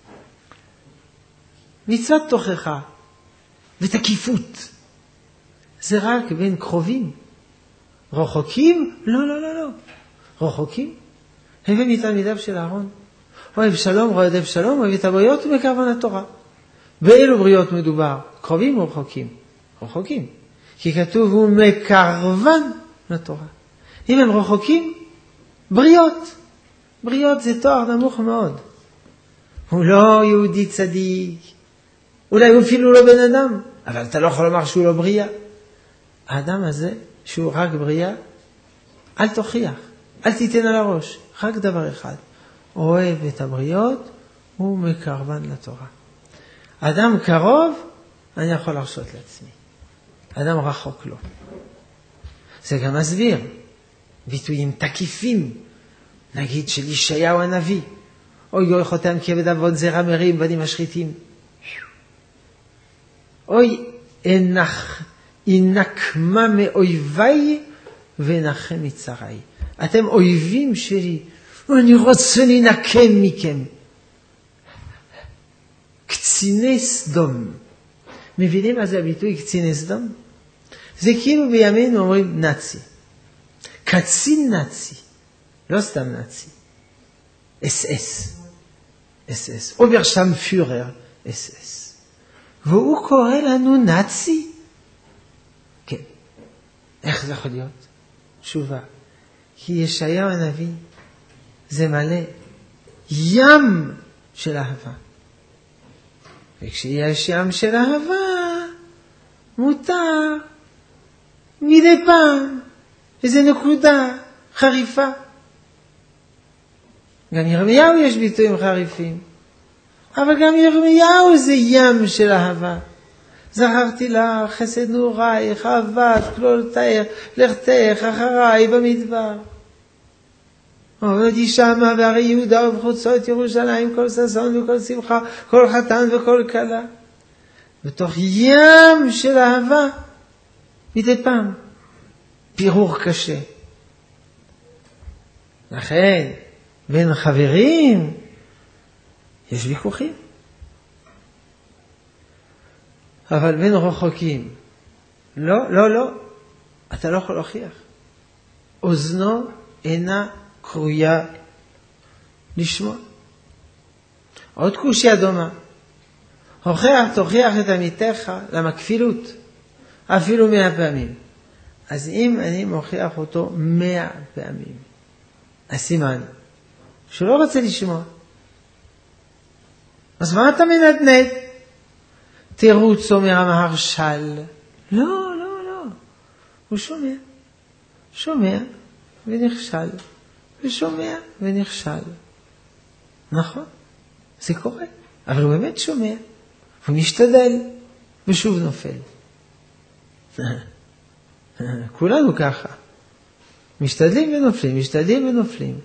מצוות תוכחה ותקיפות. זה רק בין קרובים. רחוקים? לא, לא, לא, לא. רחוקים? הווה מתלמידיו של אהרון. אוהב שלום, רודף שלום, אוהב את הבריות ומקרבן התורה. באילו בריות מדובר? קרובים או רחוקים? רחוקים. כי כתוב הוא מקרבן לתורה. אם הם רחוקים, בריות. בריות זה תואר נמוך מאוד. הוא לא יהודי צדיק. אולי הוא אפילו לא בן אדם. אבל אתה לא יכול לומר שהוא לא בריאה. האדם הזה, שהוא רק בריאה, אל תוכיח. אל תיתן על הראש. רק דבר אחד. אוהב את הבריות, הוא מקרבן לתורה. אדם קרוב, אני יכול להרשות לעצמי. אדם רחוק לו. זה גם מסביר. ביטויים תקיפים. נגיד של ישעיהו הנביא. אוי אוי חותם כבד אבות זרע מרים בנים משחיתים. אוי אנח, אנקמה מאויביי ונחם מצרי. אתם אויבים שלי. אני רוצה לנקם מכם. קציני סדום. מבינים מה זה הביטוי קציני סדום? זה כאילו בימינו אומרים נאצי. קצין נאצי. לא סתם נאצי. אס אס. אס אס. אוברשטאמפיורר. אס אס. והוא קורא לנו נאצי? כן. איך זה יכול להיות? תשובה. כי ישעיהו הנביא זה מלא ים של אהבה. וכשיש ים של אהבה, מותר מדי פעם איזו נקודה חריפה. גם ירמיהו יש ביטויים חריפים. אבל גם ירמיהו זה ים של אהבה. זכרתי לך חסד נעורייך, אהבת כלולתך, לכתך אחריי במדבר. עובדי שמה בערי יהודה ובחוצות ירושלים, כל ששון וכל שמחה, כל חתן וכל כלה. בתוך ים של אהבה, מדי פעם, פירור קשה. לכן, בין חברים, יש ויכוחים. אבל בין רחוקים, לא, לא, לא, אתה לא יכול להוכיח. אוזנו אינה קרויה לשמוע. עוד קושיה דומה. הוכיח, תוכיח את עמיתך למכפילות, אפילו מאה פעמים. אז אם אני מוכיח אותו מאה פעמים, הסימן, שהוא לא רוצה לשמוע. אז מה אתה מנדנד? תירוץ אומר המהרש"ל. לא, לא, לא. הוא שומע. שומע ונכשל. ושומע ונכשל. נכון, זה קורה. אבל הוא באמת שומע. הוא משתדל ושוב נופל. כולנו ככה. משתדלים ונופלים, משתדלים ונופלים.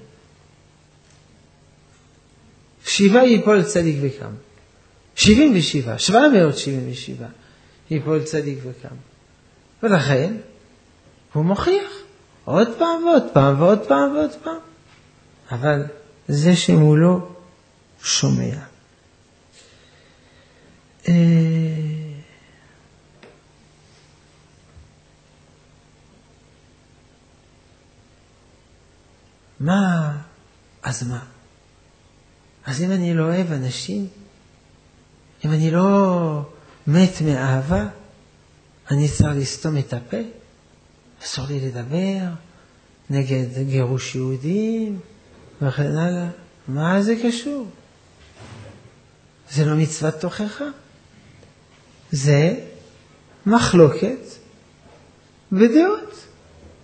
שבעה ייפול צדיק וקם. שבעים ושבעה, שבע מאות שבעים ושבעה ייפול צדיק וקם. ולכן הוא מוכיח עוד פעם ועוד פעם ועוד פעם ועוד פעם. אבל זה שמולו שומע. מה? אז מה? אז אם אני לא אוהב אנשים, אם אני לא מת מאהבה, אני צריך לסתום את הפה, אסור לי לדבר נגד גירוש יהודים וכן הלאה. מה זה קשור? זה לא מצוות תוכחה. זה מחלוקת בדעות.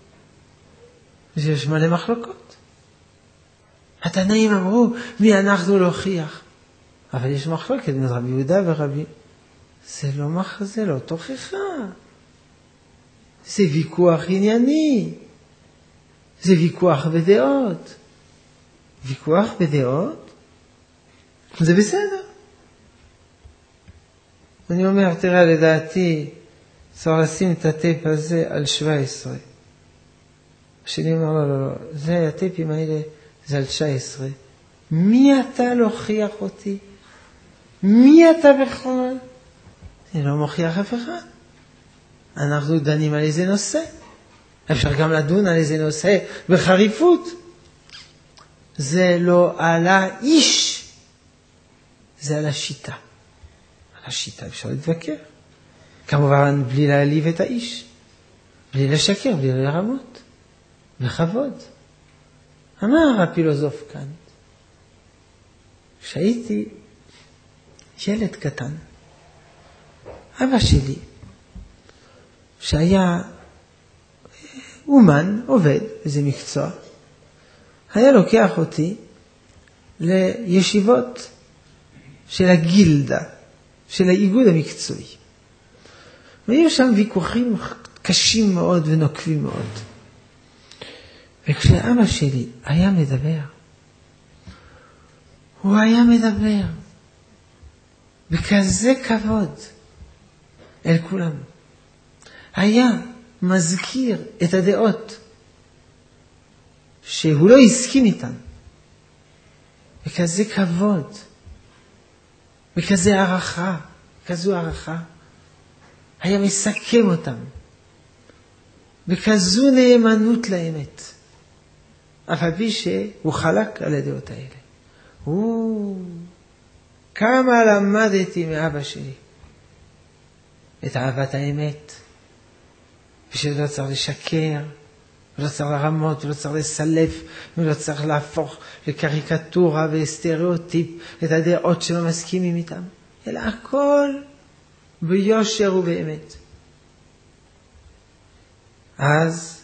יש מלא מחלוקות. התנאים אמרו, מי אנחנו להוכיח? אבל יש מחלוקת בין רבי יהודה ורבי. זה לא מח... זה לא תוכחה. זה ויכוח ענייני. זה ויכוח בדעות. ויכוח בדעות? זה בסדר. אני אומר, תראה, לדעתי, צריך לשים את הטייפ הזה על שבע עשרה. השני אומר, לא, לא, לא, זה הטייפים האלה, זה על תשע עשרה. מי אתה להוכיח אותי? מי אתה בכלל? אני לא מוכיח אף אחד. אנחנו דנים על איזה נושא. אפשר גם לדון על איזה נושא בחריפות. זה לא על האיש, זה על השיטה. על השיטה אפשר להתווכח. כמובן בלי להעליב את האיש, בלי לשקר, בלי לרמות, בכבוד. אמר הפילוסוף כאן, שהייתי ילד קטן, אבא שלי, שהיה אומן, עובד, איזה מקצוע, היה לוקח אותי לישיבות של הגילדה, של האיגוד המקצועי. והיו שם ויכוחים קשים מאוד ונוקבים מאוד. וכשאבא שלי היה מדבר, הוא היה מדבר בכזה כבוד אל כולם. היה מזכיר את הדעות שהוא לא הסכים איתן. בכזה כבוד, בכזה ערכה, כזו ערכה. היה מסכם אותם. בכזו נאמנות לאמת. אף על פי שהוא חלק על הדעות האלה. הוא, כמה למדתי מאבא שלי את אהבת האמת. ושלא צריך לשקר, ולא צריך לרמות, ולא צריך לסלף, ולא צריך להפוך לקריקטורה וסטריאוטיפ את הדעות שלא מסכימים איתם. אלא הכל ביושר ובאמת. אז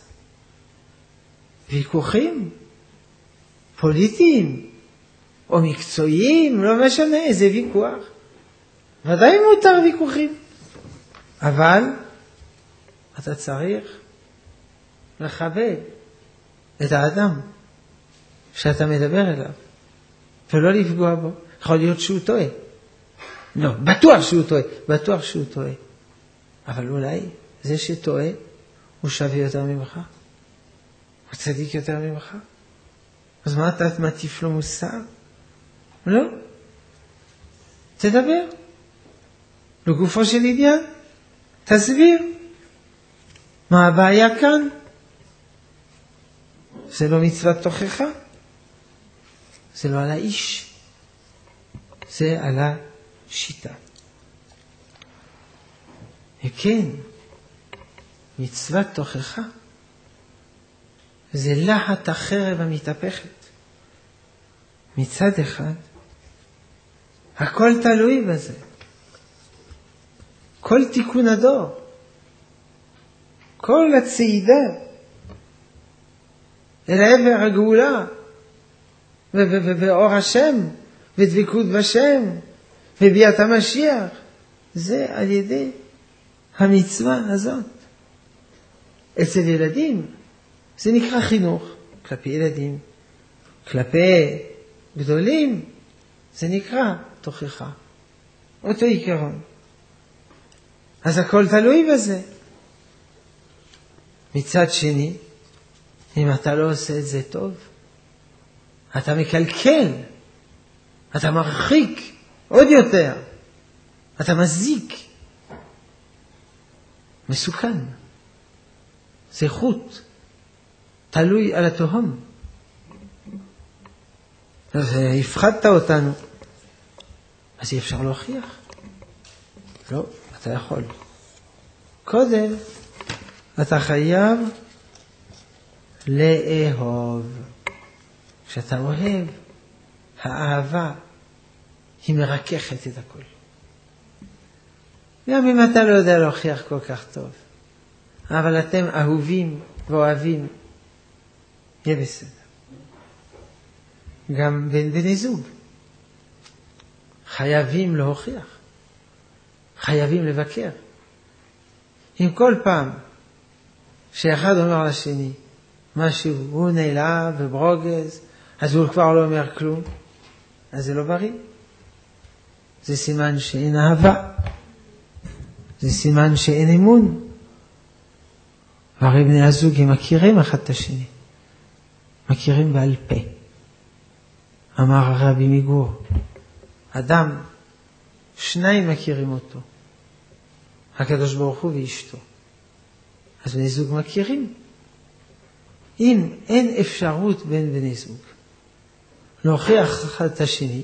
ויכוחים פוליטיים או מקצועיים, לא משנה איזה ויכוח. ודאי מותר ויכוחים. אבל אתה צריך לכבד את האדם שאתה מדבר אליו, ולא לפגוע בו. יכול להיות שהוא טועה. לא, בטוח שהוא טועה. בטוח שהוא טועה. אבל אולי זה שטועה הוא שווה יותר ממך. הוא צדיק יותר ממך. אז מה אתה מטיף לו מוסר? לא. תדבר. לגופו של עניין. תסביר. מה הבעיה כאן? זה לא מצוות תוכחה. זה לא על האיש. זה על השיטה. וכן, מצוות תוכחה זה לחת החרב המתהפכת. מצד אחד, הכל תלוי בזה. כל תיקון הדור, כל הצעידה אל עבר הגאולה, ואור השם, ודבקות בשם, וביאת המשיח, זה על ידי המצווה הזאת. אצל ילדים, זה נקרא חינוך, כלפי ילדים, כלפי גדולים, זה נקרא תוכחה. אותו עיקרון. אז הכל תלוי בזה. מצד שני, אם אתה לא עושה את זה טוב, אתה מקלקל, אתה מרחיק עוד יותר, אתה מזיק. מסוכן. זה חוט, תלוי על התהום. אז הפחדת אותנו, אז אי אפשר להוכיח. לא, אתה יכול. קודם, אתה חייב לאהוב. כשאתה אוהב, האהבה היא מרככת את הכל. גם אם אתה לא יודע להוכיח כל כך טוב, אבל אתם אהובים ואוהבים, יהיה בסדר. גם בין בני זוג. חייבים להוכיח. חייבים לבקר. אם כל פעם שאחד אומר לשני משהו, הוא נעלב וברוגז, אז הוא כבר לא אומר כלום, אז זה לא בריא. זה סימן שאין אהבה. זה סימן שאין אמון. והרי בני הזוג הם מכירים אחד את השני. מכירים בעל פה. אמר הרבי מגור, אדם, שניים מכירים אותו. הקדוש ברוך הוא ואשתו. אז בני זוג מכירים. אם אין אפשרות בין בני זוג להוכיח אחד את השני,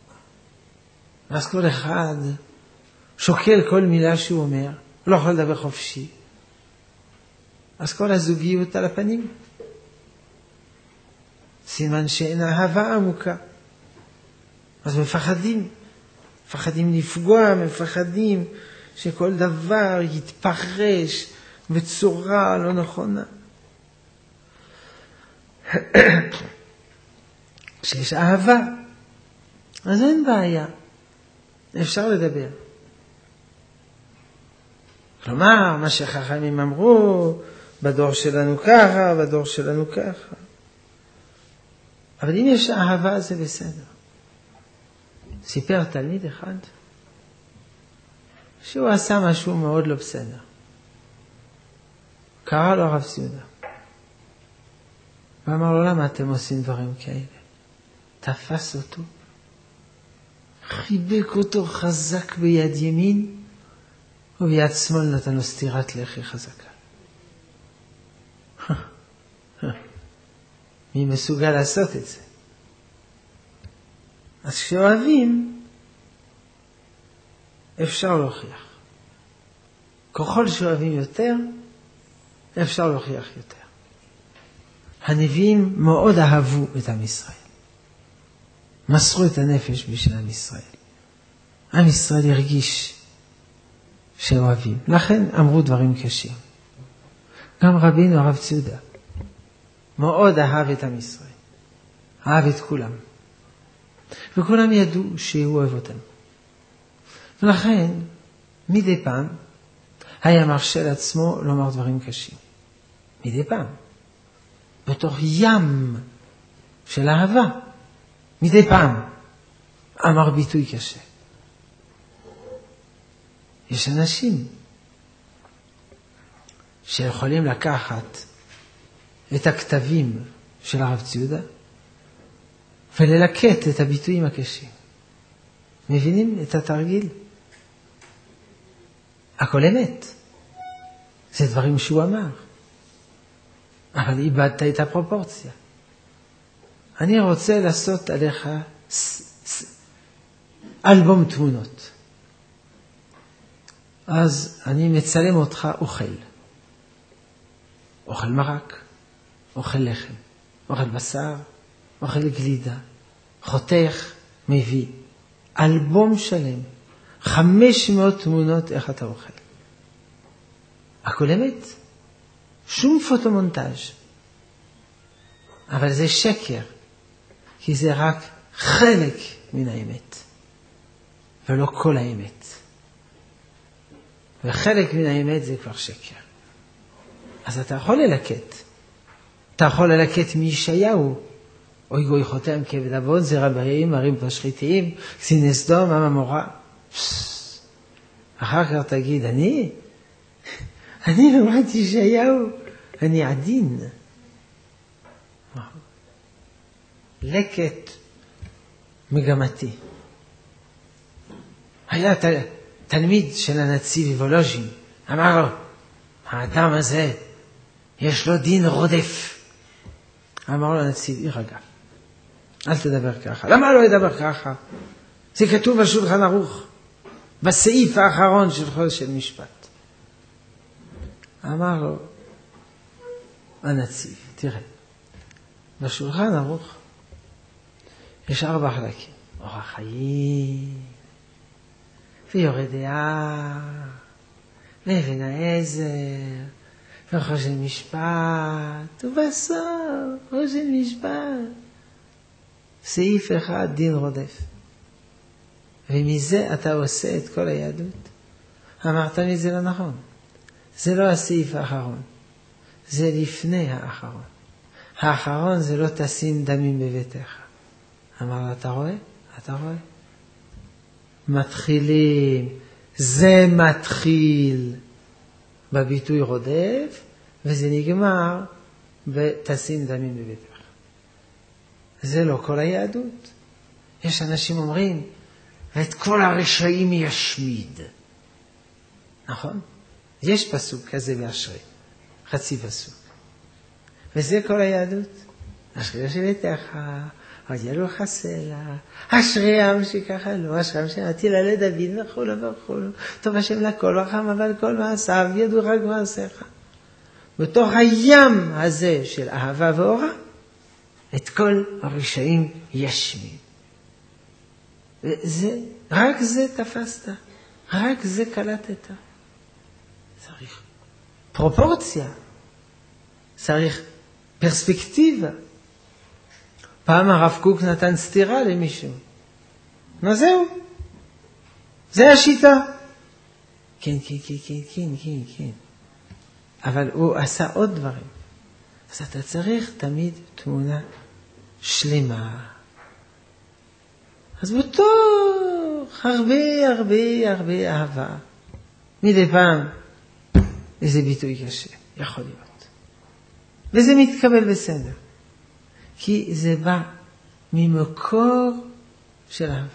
אז כל אחד שוקל כל מילה שהוא אומר, לא יכול לדבר חופשי. אז כל הזוגיות על הפנים. סימן שאין אהבה עמוקה. אז מפחדים. מפחדים לפגוע, מפחדים שכל דבר יתפרש בצורה לא נכונה. כשיש אהבה, אז אין בעיה. אפשר לדבר. כלומר, מה שחכמים אמרו, בדור שלנו ככה, בדור שלנו ככה. אבל אם יש אהבה, זה בסדר. סיפר תלמיד אחד, שהוא עשה משהו מאוד לא בסדר. קרא לו הרב ציודה. ואמר לו, למה אתם עושים דברים כאלה? תפס אותו, חיבק אותו חזק ביד ימין, וביד שמאל נתן לו סטירת לחי חזקה. מי מסוגל לעשות את זה? אז כשאוהבים, אפשר להוכיח. ככל שאוהבים יותר, אפשר להוכיח יותר. הנביאים מאוד אהבו את עם ישראל. מסרו את הנפש בשביל עם ישראל. עם ישראל הרגיש שאוהבים. לכן אמרו דברים קשים. גם רבינו הרב ציודה מאוד אהב את עם ישראל. אהב את כולם. וכולם ידעו שהוא אוהב אותם. ולכן, מדי פעם, היה מרשה לעצמו לומר דברים קשים. מדי פעם. בתוך ים של אהבה. מדי פעם. אמר ביטוי קשה. יש אנשים שיכולים לקחת את הכתבים של הרב ציודה וללקט את הביטויים הקשים. מבינים את התרגיל? הכל אמת. זה דברים שהוא אמר. אבל איבדת את הפרופורציה. אני רוצה לעשות עליך ס, ס, אלבום תמונות. אז אני מצלם אותך אוכל. אוכל מרק, אוכל לחם, אוכל בשר, אוכל גלידה, חותך, מביא. אלבום שלם, חמש מאות תמונות איך אתה אוכל. הכל אמת, שום פוטומונטאז'. אבל זה שקר, כי זה רק חלק מן האמת, ולא כל האמת. וחלק מן האמת זה כבר שקר. אז אתה יכול ללקט. אתה יכול ללקט מישעיהו, אוי גוי חותם כבד אבות, זה רבאים, מרים פשחיתיים, קציני סדום, עם המורה. אחר כך תגיד, אני? אני לעומת ישעיהו, אני עדין. לקט מגמתי. היה תלמיד של הנציב וולוז'ין, אמר לו, האדם הזה יש לו דין רודף. אמר לו הנציב, ירגע, אל תדבר ככה. למה לא ידבר ככה? זה כתוב בשולחן ערוך, בסעיף האחרון של חודש של משפט. אמר לו הנציב, תראה, בשולחן ערוך יש ארבע חלקים, אורח חיים, ויורד דעה, ואבן העזר, וחושן משפט, ובסוף חושן משפט. סעיף אחד, דין רודף. ומזה אתה עושה את כל היהדות. אמרת לי, זה לא נכון. זה לא הסעיף האחרון. זה לפני האחרון. האחרון זה לא תשים דמים בביתך. אמר לה, אתה רואה? אתה רואה? מתחילים. זה מתחיל בביטוי רודף, וזה נגמר בתשים דמים בביתך. זה לא כל היהדות. יש אנשים אומרים, ואת כל הרשעים ישמיד. נכון? יש פסוק כזה באשרי, חצי פסוק. וזה כל היהדות. אשרי יושבתך, עוד ילוך הסלע, אשרי עם שככה לא, אשרי עם שנטיל עלי דוד וכולו וכולו. טוב השם לכל רחם, אבל כל מעשיו ידעו רק מעשיך. בתוך הים הזה של אהבה ואורה, את כל הרשעים ישמיד. זה, רק זה תפסת, רק זה קלטת. צריך פרופורציה, צריך פרספקטיבה. פעם הרב קוק נתן סתירה למישהו. נו זהו, זה השיטה. כן, כן, כן, כן, כן, כן, כן. אבל הוא עשה עוד דברים. אז אתה צריך תמיד תמונה שלמה. אז בתוך הרבה הרבה הרבה אהבה. מדי פעם איזה ביטוי קשה, יכול להיות. וזה מתקבל בסדר. כי זה בא ממקור של אהבה.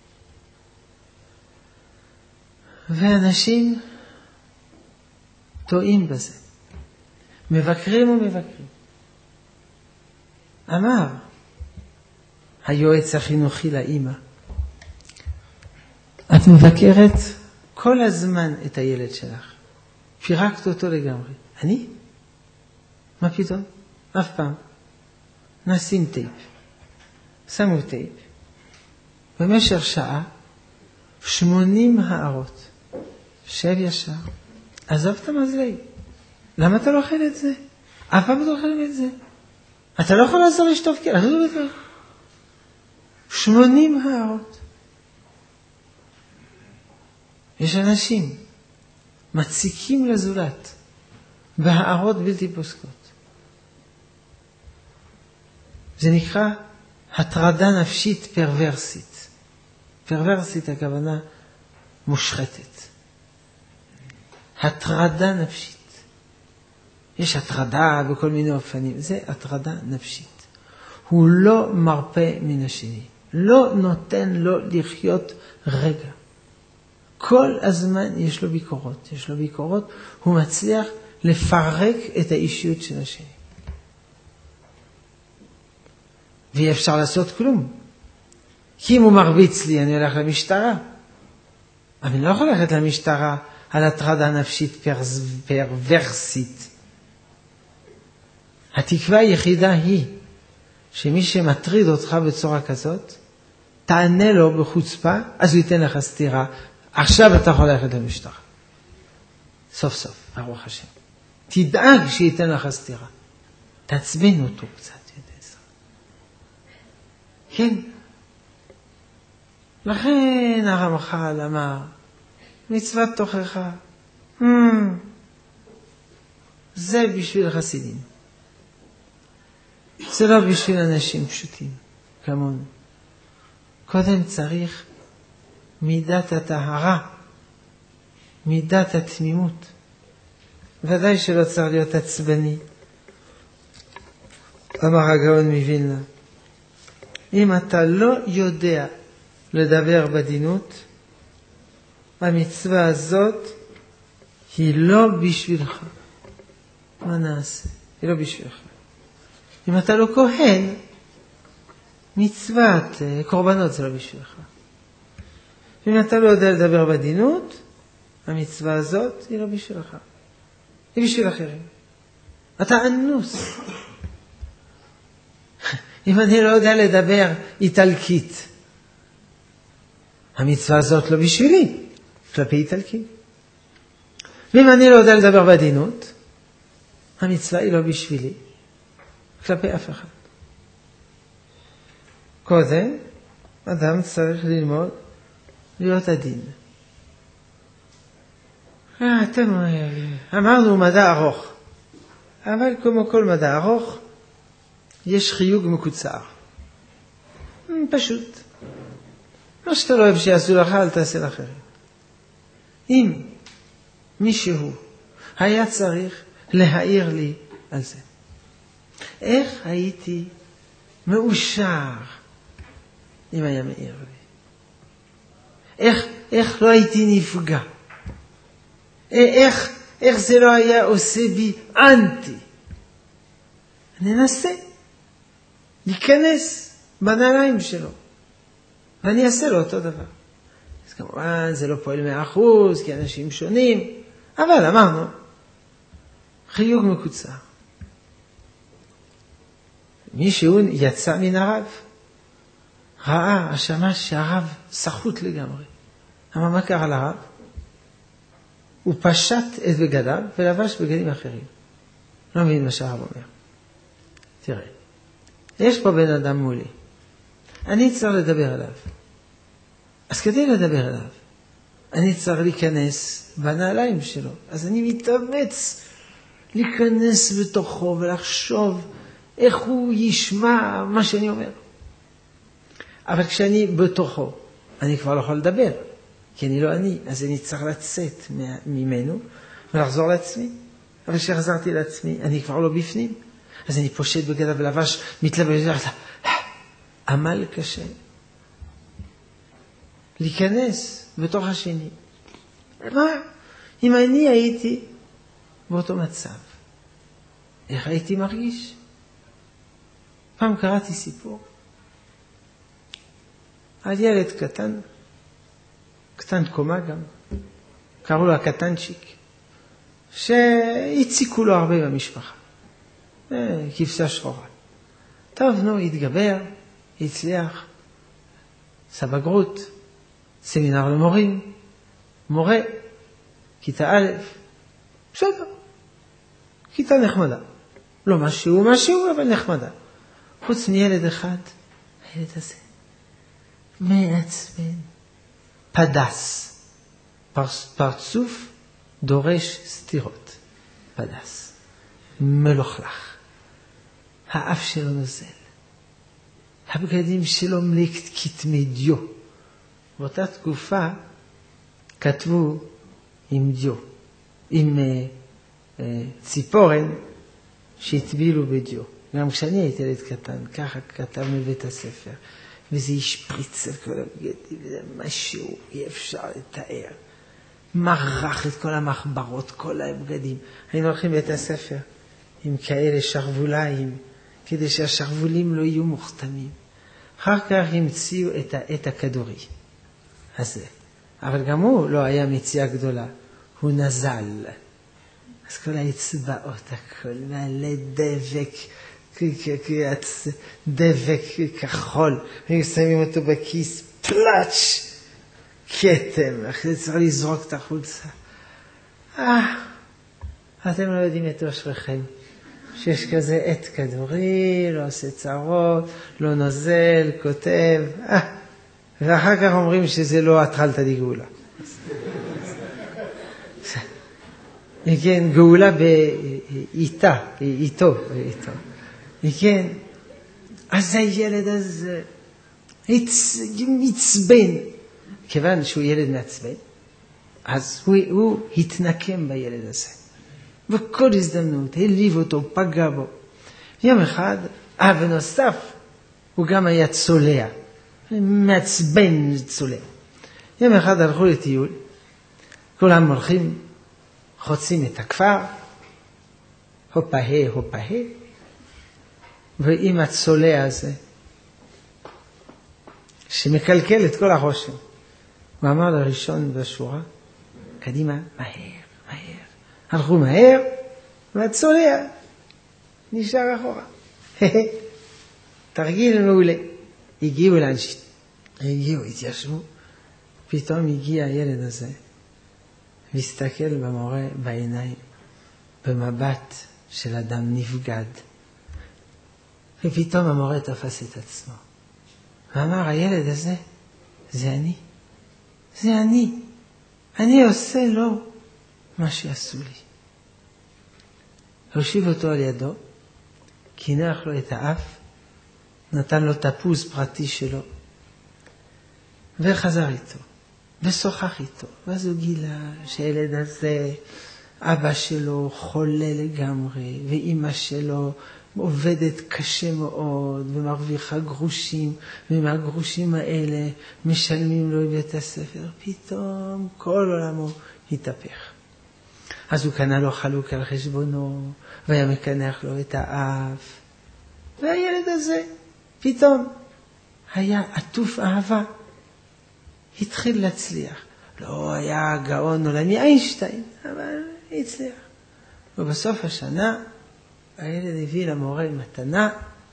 ואנשים טועים בזה. מבקרים ומבקרים. אמר היועץ החינוכי לאמא, את מבקרת כל הזמן את הילד שלך. פירקת אותו לגמרי. אני? מה פתאום? אף פעם. נשים טייפ. שמו טייפ. במשך שעה, שמונים הערות. שב ישר. עזוב את המזלג. למה אתה לא אוכל את זה? אף פעם אתה אוכל את זה. אתה לא יכול לעזור לשטוף כן. אני לא בטח. שמונים הערות. יש אנשים מציקים לזולת בהערות בלתי פוסקות. זה נקרא הטרדה נפשית פרוורסית. פרוורסית הכוונה מושחתת. הטרדה נפשית. יש הטרדה בכל מיני אופנים. זה הטרדה נפשית. הוא לא מרפא מן השני. לא נותן לו לחיות רגע. כל הזמן יש לו ביקורות. יש לו ביקורות. הוא מצליח לפרק את האישיות של השני. ואי אפשר לעשות כלום. כי אם הוא מרביץ לי, אני הולך למשטרה. אבל אני לא יכול ללכת למשטרה על הטרדה נפשית פרוורסית. התקווה היחידה היא שמי שמטריד אותך בצורה כזאת, תענה לו בחוצפה, אז הוא ייתן לך סתירה. עכשיו אתה יכול ללכת למשטרה. סוף סוף, ברוך השם. תדאג שייתן לך סתירה. תעצבן אותו קצת. כן. לכן הרמח"ל אמר, מצוות תוכחה. Hmm. זה בשביל חסידים. זה לא בשביל אנשים פשוטים, כמונו. קודם צריך מידת הטהרה, מידת התמימות. ודאי שלא צריך להיות עצבני. אמר הגאון מווילנה, אם אתה לא יודע לדבר בדינות, המצווה הזאת היא לא בשבילך. מה נעשה? היא לא בשבילך. אם אתה לא כהן, מצוות קורבנות זה לא בשבילך. אם אתה לא יודע לדבר בדינות, המצווה הזאת היא לא בשבילך. היא בשביל אחרים. אתה אנוס. אם אני לא יודע לדבר איטלקית, המצווה הזאת לא בשבילי, כלפי איטלקי. ואם אני לא יודע לדבר בדינות, המצווה היא לא בשבילי, כלפי אף אחד. קודם, אדם צריך ללמוד להיות עדין. אתם אמרנו מדע ארוך, אבל כמו כל מדע ארוך, יש חיוג מקוצר. פשוט. מה שאתה לא אוהב שיעשו לך, אל תעשה לאחרים. אם מישהו היה צריך להעיר לי על זה, איך הייתי מאושר אם היה מעיר לי? איך, איך לא הייתי נפגע? איך, איך זה לא היה עושה בי אנטי? ננסה להיכנס בנעליים שלו, ואני אעשה לו אותו דבר. אז כמובן זה לא פועל מאה אחוז, כי אנשים שונים, אבל אמרנו, חיוג מקוצר. מישהו יצא מן הרב, ראה, השמש שהרב סחוט לגמרי. אמר, מה קרה לרב? הוא פשט את בגדיו ולבש בגדים אחרים. לא מבין מה שהרב אומר. תראה, יש פה בן אדם מולי. אני צריך לדבר אליו. אז כדי לדבר אליו, אני צריך להיכנס בנעליים שלו. אז אני מתאמץ להיכנס בתוכו ולחשוב איך הוא ישמע מה שאני אומר. אבל כשאני בתוכו, אני כבר לא יכול לדבר. כי אני לא אני, אז אני צריך לצאת ממנו ולחזור לעצמי. אבל כשחזרתי לעצמי, אני כבר לא בפנים. אז אני פושט בגדיו ולבש, מתלבש, עמל קשה. להיכנס בתוך השני. מה? אם אני הייתי באותו מצב, איך הייתי מרגיש? פעם קראתי סיפור על ילד קטן, קטן קומה גם, קראו לו הקטנצ'יק, שהציקו לו הרבה במשפחה. כבשה שחורה. טוב, נו, התגבר, הצליח, עשה בגרות, סמינר למורים, מורה, כיתה א', בסדר, כיתה נחמדה. לא משהו, משהו, אבל נחמדה. חוץ מילד אחד, הילד הזה, מעצבן, פדס, פרצוף דורש סתירות, פדס, מלוכלך. האף שלו נוזל. הבגדים שלו מלא כתמי דיו. באותה תקופה כתבו עם דיו, עם אה, אה, ציפורן שהטבילו בדיו. גם כשאני הייתי ילד קטן, ככה כתב מבית הספר. וזה השפריץ על כל הבגדים, וזה משהו אי אפשר לתאר. מרח את כל המחברות, כל הבגדים. היינו הולכים בית הספר עם כאלה שרבוליים, כדי שהשרבולים לא יהיו מוכתמים. אחר כך המציאו את העט הכדורי הזה. אבל גם הוא לא היה מציאה גדולה, הוא נזל. אז כל האצבעות, הכל, מעלה דבק, דבק כחול, ושמים אותו בכיס, פלאץ', כתם, אחרי זה צריך לזרוק את החולצה. אה, אתם לא יודעים את אשריכם, שיש כזה עת כדורי, לא עושה צרות, לא נוזל, כותב, אה, ואחר כך אומרים שזה לא התחלת לגאולה. כן, גאולה באיתה, איתו, איתו. כן, אז הילד הזה מצבן, כיוון שהוא ילד מעצבן, אז הוא, הוא התנקם בילד הזה. בכל הזדמנות, הליב אותו, פגע בו. יום אחד, אה, ונוסף, הוא גם היה צולע, מעצבן צולע. יום אחד הלכו לטיול, כולם הולכים, חוצים את הכפר, הופה, הופה, ועם הצולע הזה, שמקלקל את כל הרושם, הוא אמר לראשון בשורה, קדימה, מהר, מהר. הלכו מהר, והצולע נשאר אחורה. תרגיל מעולה. הגיעו לאנשים, הגיעו, התיישבו, פתאום הגיע הילד הזה, והסתכל במורה בעיניים, במבט של אדם נבגד. ופתאום המורה תפס את עצמו. ואמר, הילד הזה, זה אני. זה אני. אני עושה לו מה שעשו לי. הושיב אותו על ידו, קינח לו את האף, נתן לו תפוז פרטי שלו, וחזר איתו, ושוחח איתו. ואז הוא גילה שהילד הזה, אבא שלו חולה לגמרי, ואמא שלו עובדת קשה מאוד, ומרוויחה גרושים, ומהגרושים האלה משלמים לו בבית הספר. פתאום כל עולמו התהפך. אז הוא קנה לו חלוק על חשבונו, והיה מקנח לו את האף. והילד הזה פתאום היה עטוף אהבה. התחיל להצליח. לא היה גאון עולמי איינשטיין, אבל הצליח. ובסוף השנה הילד הביא למורה מתנה,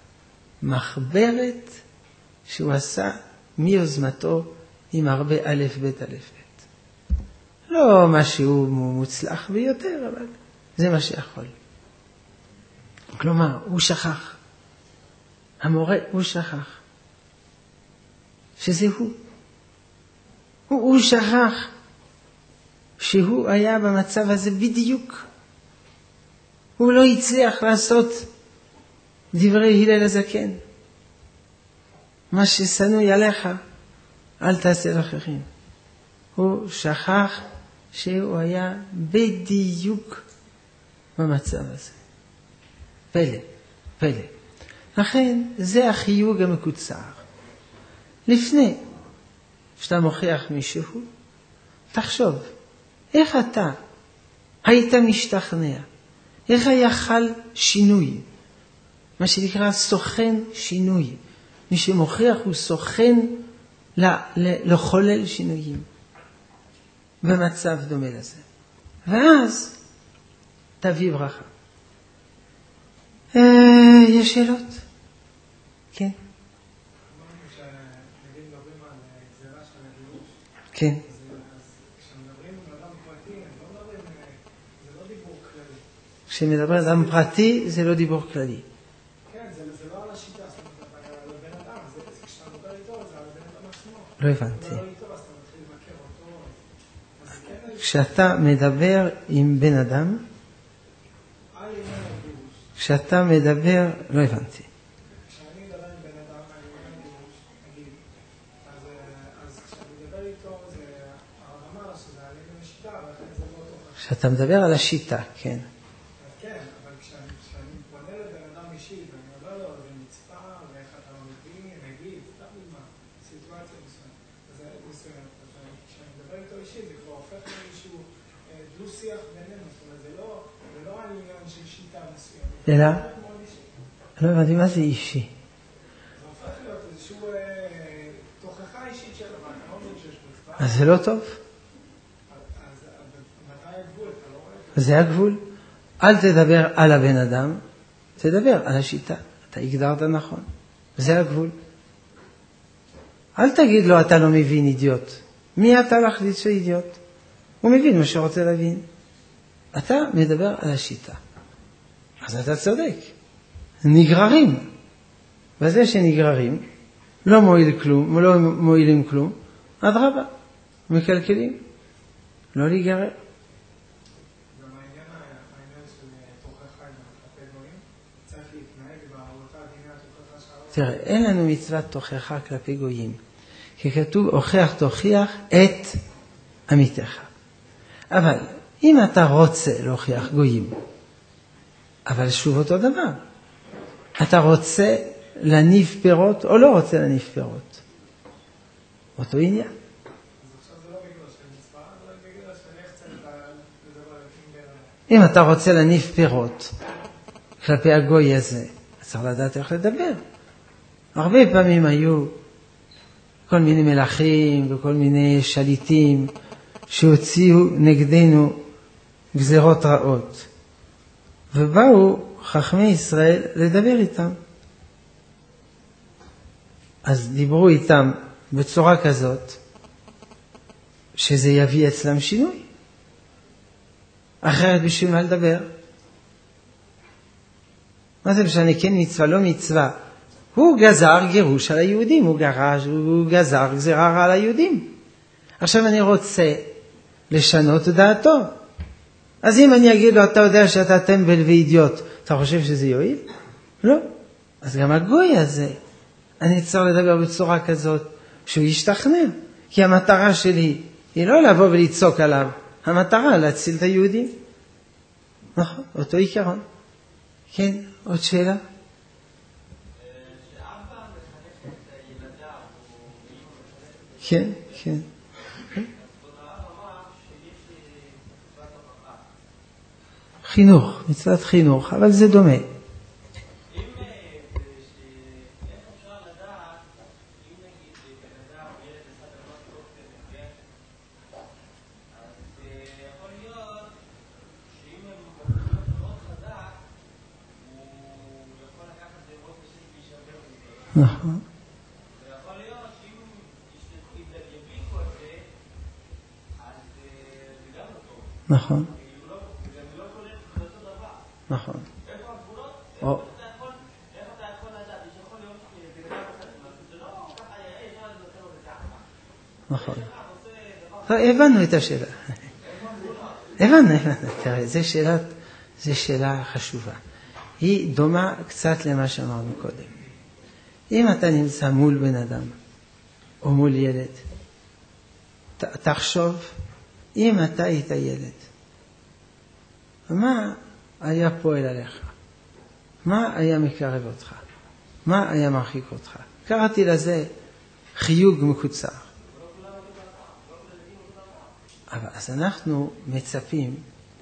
מחברת שהוא עשה מיוזמתו עם הרבה א' ב' א' ב'. לא משהו מוצלח ביותר, אבל זה מה שיכול. כלומר, הוא שכח. המורה, הוא שכח. שזה הוא. הוא, הוא שכח שהוא היה במצב הזה בדיוק. הוא לא הצליח לעשות דברי הלל הזקן. מה ששנוא עליך, אל תעשה לאחרים. הוא שכח שהוא היה בדיוק במצב הזה. פלא, פלא. לכן זה החיוג המקוצר. לפני שאתה מוכיח מישהו, תחשוב, איך אתה היית משתכנע? איך היה חל שינוי? מה שנקרא סוכן שינוי. מי שמוכיח הוא סוכן לחולל שינויים. במצב דומה לזה. ואז תביא ברכה. יש שאלות? כן. כן. כשמדבר על אדם פרטי, זה לא דיבור כללי. כן, זה לא על השיטה, זאת אומרת, על בן אדם, כשאתה מדבר איתו, זה על בן אדם עצמו. לא הבנתי. לא איתו, אז אתה מתחיל לבקר אותו. כשאתה מדבר עם בן אדם, כשאתה מדבר, לא הבנתי. כשאני מדבר עם בן אדם, אני אומר גירוש, נגיד, אז כשאני מדבר איתו, זה הרמה שזה על ידי השיטה, ולכן זה לא אותו. כשאתה מדבר על השיטה, כן. כן, אבל כשאני פונה לבן אדם אישי, ואני אומר לו, זה מצפה, ואיך אתה מבין, נגיד, סתם דוגמה, סיטואציה מסוימת, אז זה מסוימת. כשאני מדבר איתו אישי, זה כבר הופך לאיזשהו דו-שיח בינינו, זאת אומרת, זה לא העניין של שיטה מסוימת. אלא? לא הבנתי, מה זה אישי? זה הופך להיות איזשהו תוכחה אישית של הבן, אני לא מבין שיש פה צפה. אז זה לא טוב? אז מתי הגבול? אתה לא רואה? זה הגבול. אל תדבר על הבן אדם, תדבר על השיטה. אתה הגדרת נכון. זה הגבול. אל תגיד לו, אתה לא מבין אידיוט. מי אתה להחליט שהוא אידיוט? הוא מבין מה שרוצה להבין. אתה מדבר על השיטה. אז אתה צודק. נגררים. וזה שנגררים, לא מועיל כלום, לא מועילים כלום, אדרבה, מקלקלים. לא להיגרר. גם העניין של תוכחה כלפי גויים, צריך להתנהג באותה דיני התוכחה שלנו. תראה, אין לנו מצוות תוכחה כלפי גויים. כי כתוב, הוכח תוכיח את עמיתך. אבל אם אתה רוצה להוכיח גויים, אבל שוב אותו דבר, אתה רוצה להניב פירות או לא רוצה להניב פירות? אותו עניין. אם אתה רוצה להניב פירות כלפי הגוי הזה, צריך לדעת איך לדבר. הרבה פעמים היו כל מיני מלכים וכל מיני שליטים שהוציאו נגדנו גזירות רעות. ובאו חכמי ישראל לדבר איתם. אז דיברו איתם בצורה כזאת שזה יביא אצלם שינוי. אחרת בשביל מה לדבר? מה זה משנה? כן מצווה, לא מצווה. הוא גזר גירוש על היהודים, הוא גרש, הוא גזר גזירה על היהודים. עכשיו אני רוצה לשנות דעתו. אז אם אני אגיד לו, אתה יודע שאתה טמבל ואידיוט, אתה חושב שזה יועיל? לא. אז גם הגוי הזה, אני צריך לדבר בצורה כזאת שהוא ישתכנע. כי המטרה שלי היא לא לבוא ולצעוק עליו, המטרה להציל את היהודים. נכון, אותו עיקרון. כן, עוד שאלה? כן, כן. חינוך, מצוות חינוך, אבל זה דומה. נכון. ויכול להיות שאם ידביקו את זה, אז זה גם לא טוב. נכון. זה לא כולל את אותו דבר. נכון. איפה הגבולות? איך אתה יכול לדעת? שיכול להיות שזה גם עושה משהו, זה לא ככה יאה, אפשר לדבר בזה ככה. נכון. טוב, הבנו את השאלה. הבנו, הבנו. תראה, זו שאלה, זו שאלה חשובה. היא דומה קצת למה שאמרנו קודם. אם אתה נמצא מול בן אדם, או מול ילד, ת, תחשוב, אם אתה היית ילד, מה היה פועל עליך? מה היה מקרב אותך? מה היה מרחיק אותך? קראתי לזה חיוג מקוצר. אבל אז אנחנו מצפים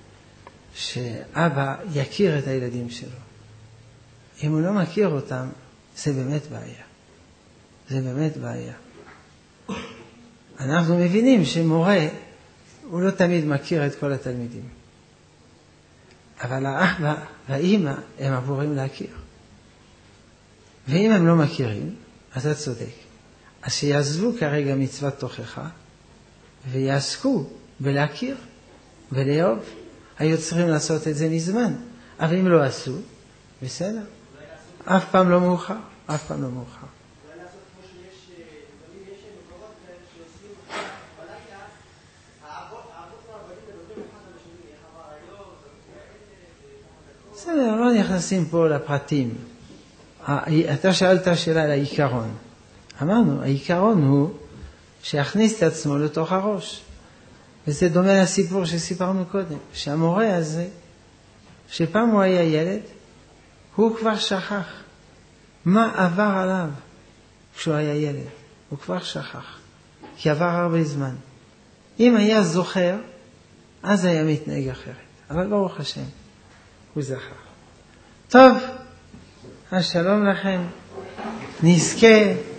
שאבא יכיר את הילדים שלו. אם הוא לא מכיר אותם, זה באמת בעיה. זה באמת בעיה. אנחנו מבינים שמורה, הוא לא תמיד מכיר את כל התלמידים. אבל האבא והאמא הם אמורים להכיר. ואם הם לא מכירים, אז אתה צודק. אז שיעזבו כרגע מצוות תוכחה, ויעסקו בלהכיר ולאהוב. היו צריכים לעשות את זה מזמן. אבל אם לא עשו, בסדר. אף פעם לא מאוחר. אף פעם לא מאוחר. אולי לעשות כמו שיש, תמיד יש מקורות כאלה שעושים בלילה, האבות והעבדים מדברים אחד על השני, איך אמר היום, בסדר, לא נכנסים פה לפרטים. אתה שאלת שאלה על העיקרון. אמרנו, העיקרון הוא שיכניס את עצמו לתוך הראש. וזה דומה לסיפור שסיפרנו קודם, שהמורה הזה, שפעם הוא היה ילד, הוא כבר שכח מה עבר עליו כשהוא היה ילד. הוא כבר שכח, כי עבר הרבה זמן. אם היה זוכר, אז היה מתנהג אחרת. אבל ברוך השם, הוא זכר. טוב, השלום לכם. נזכה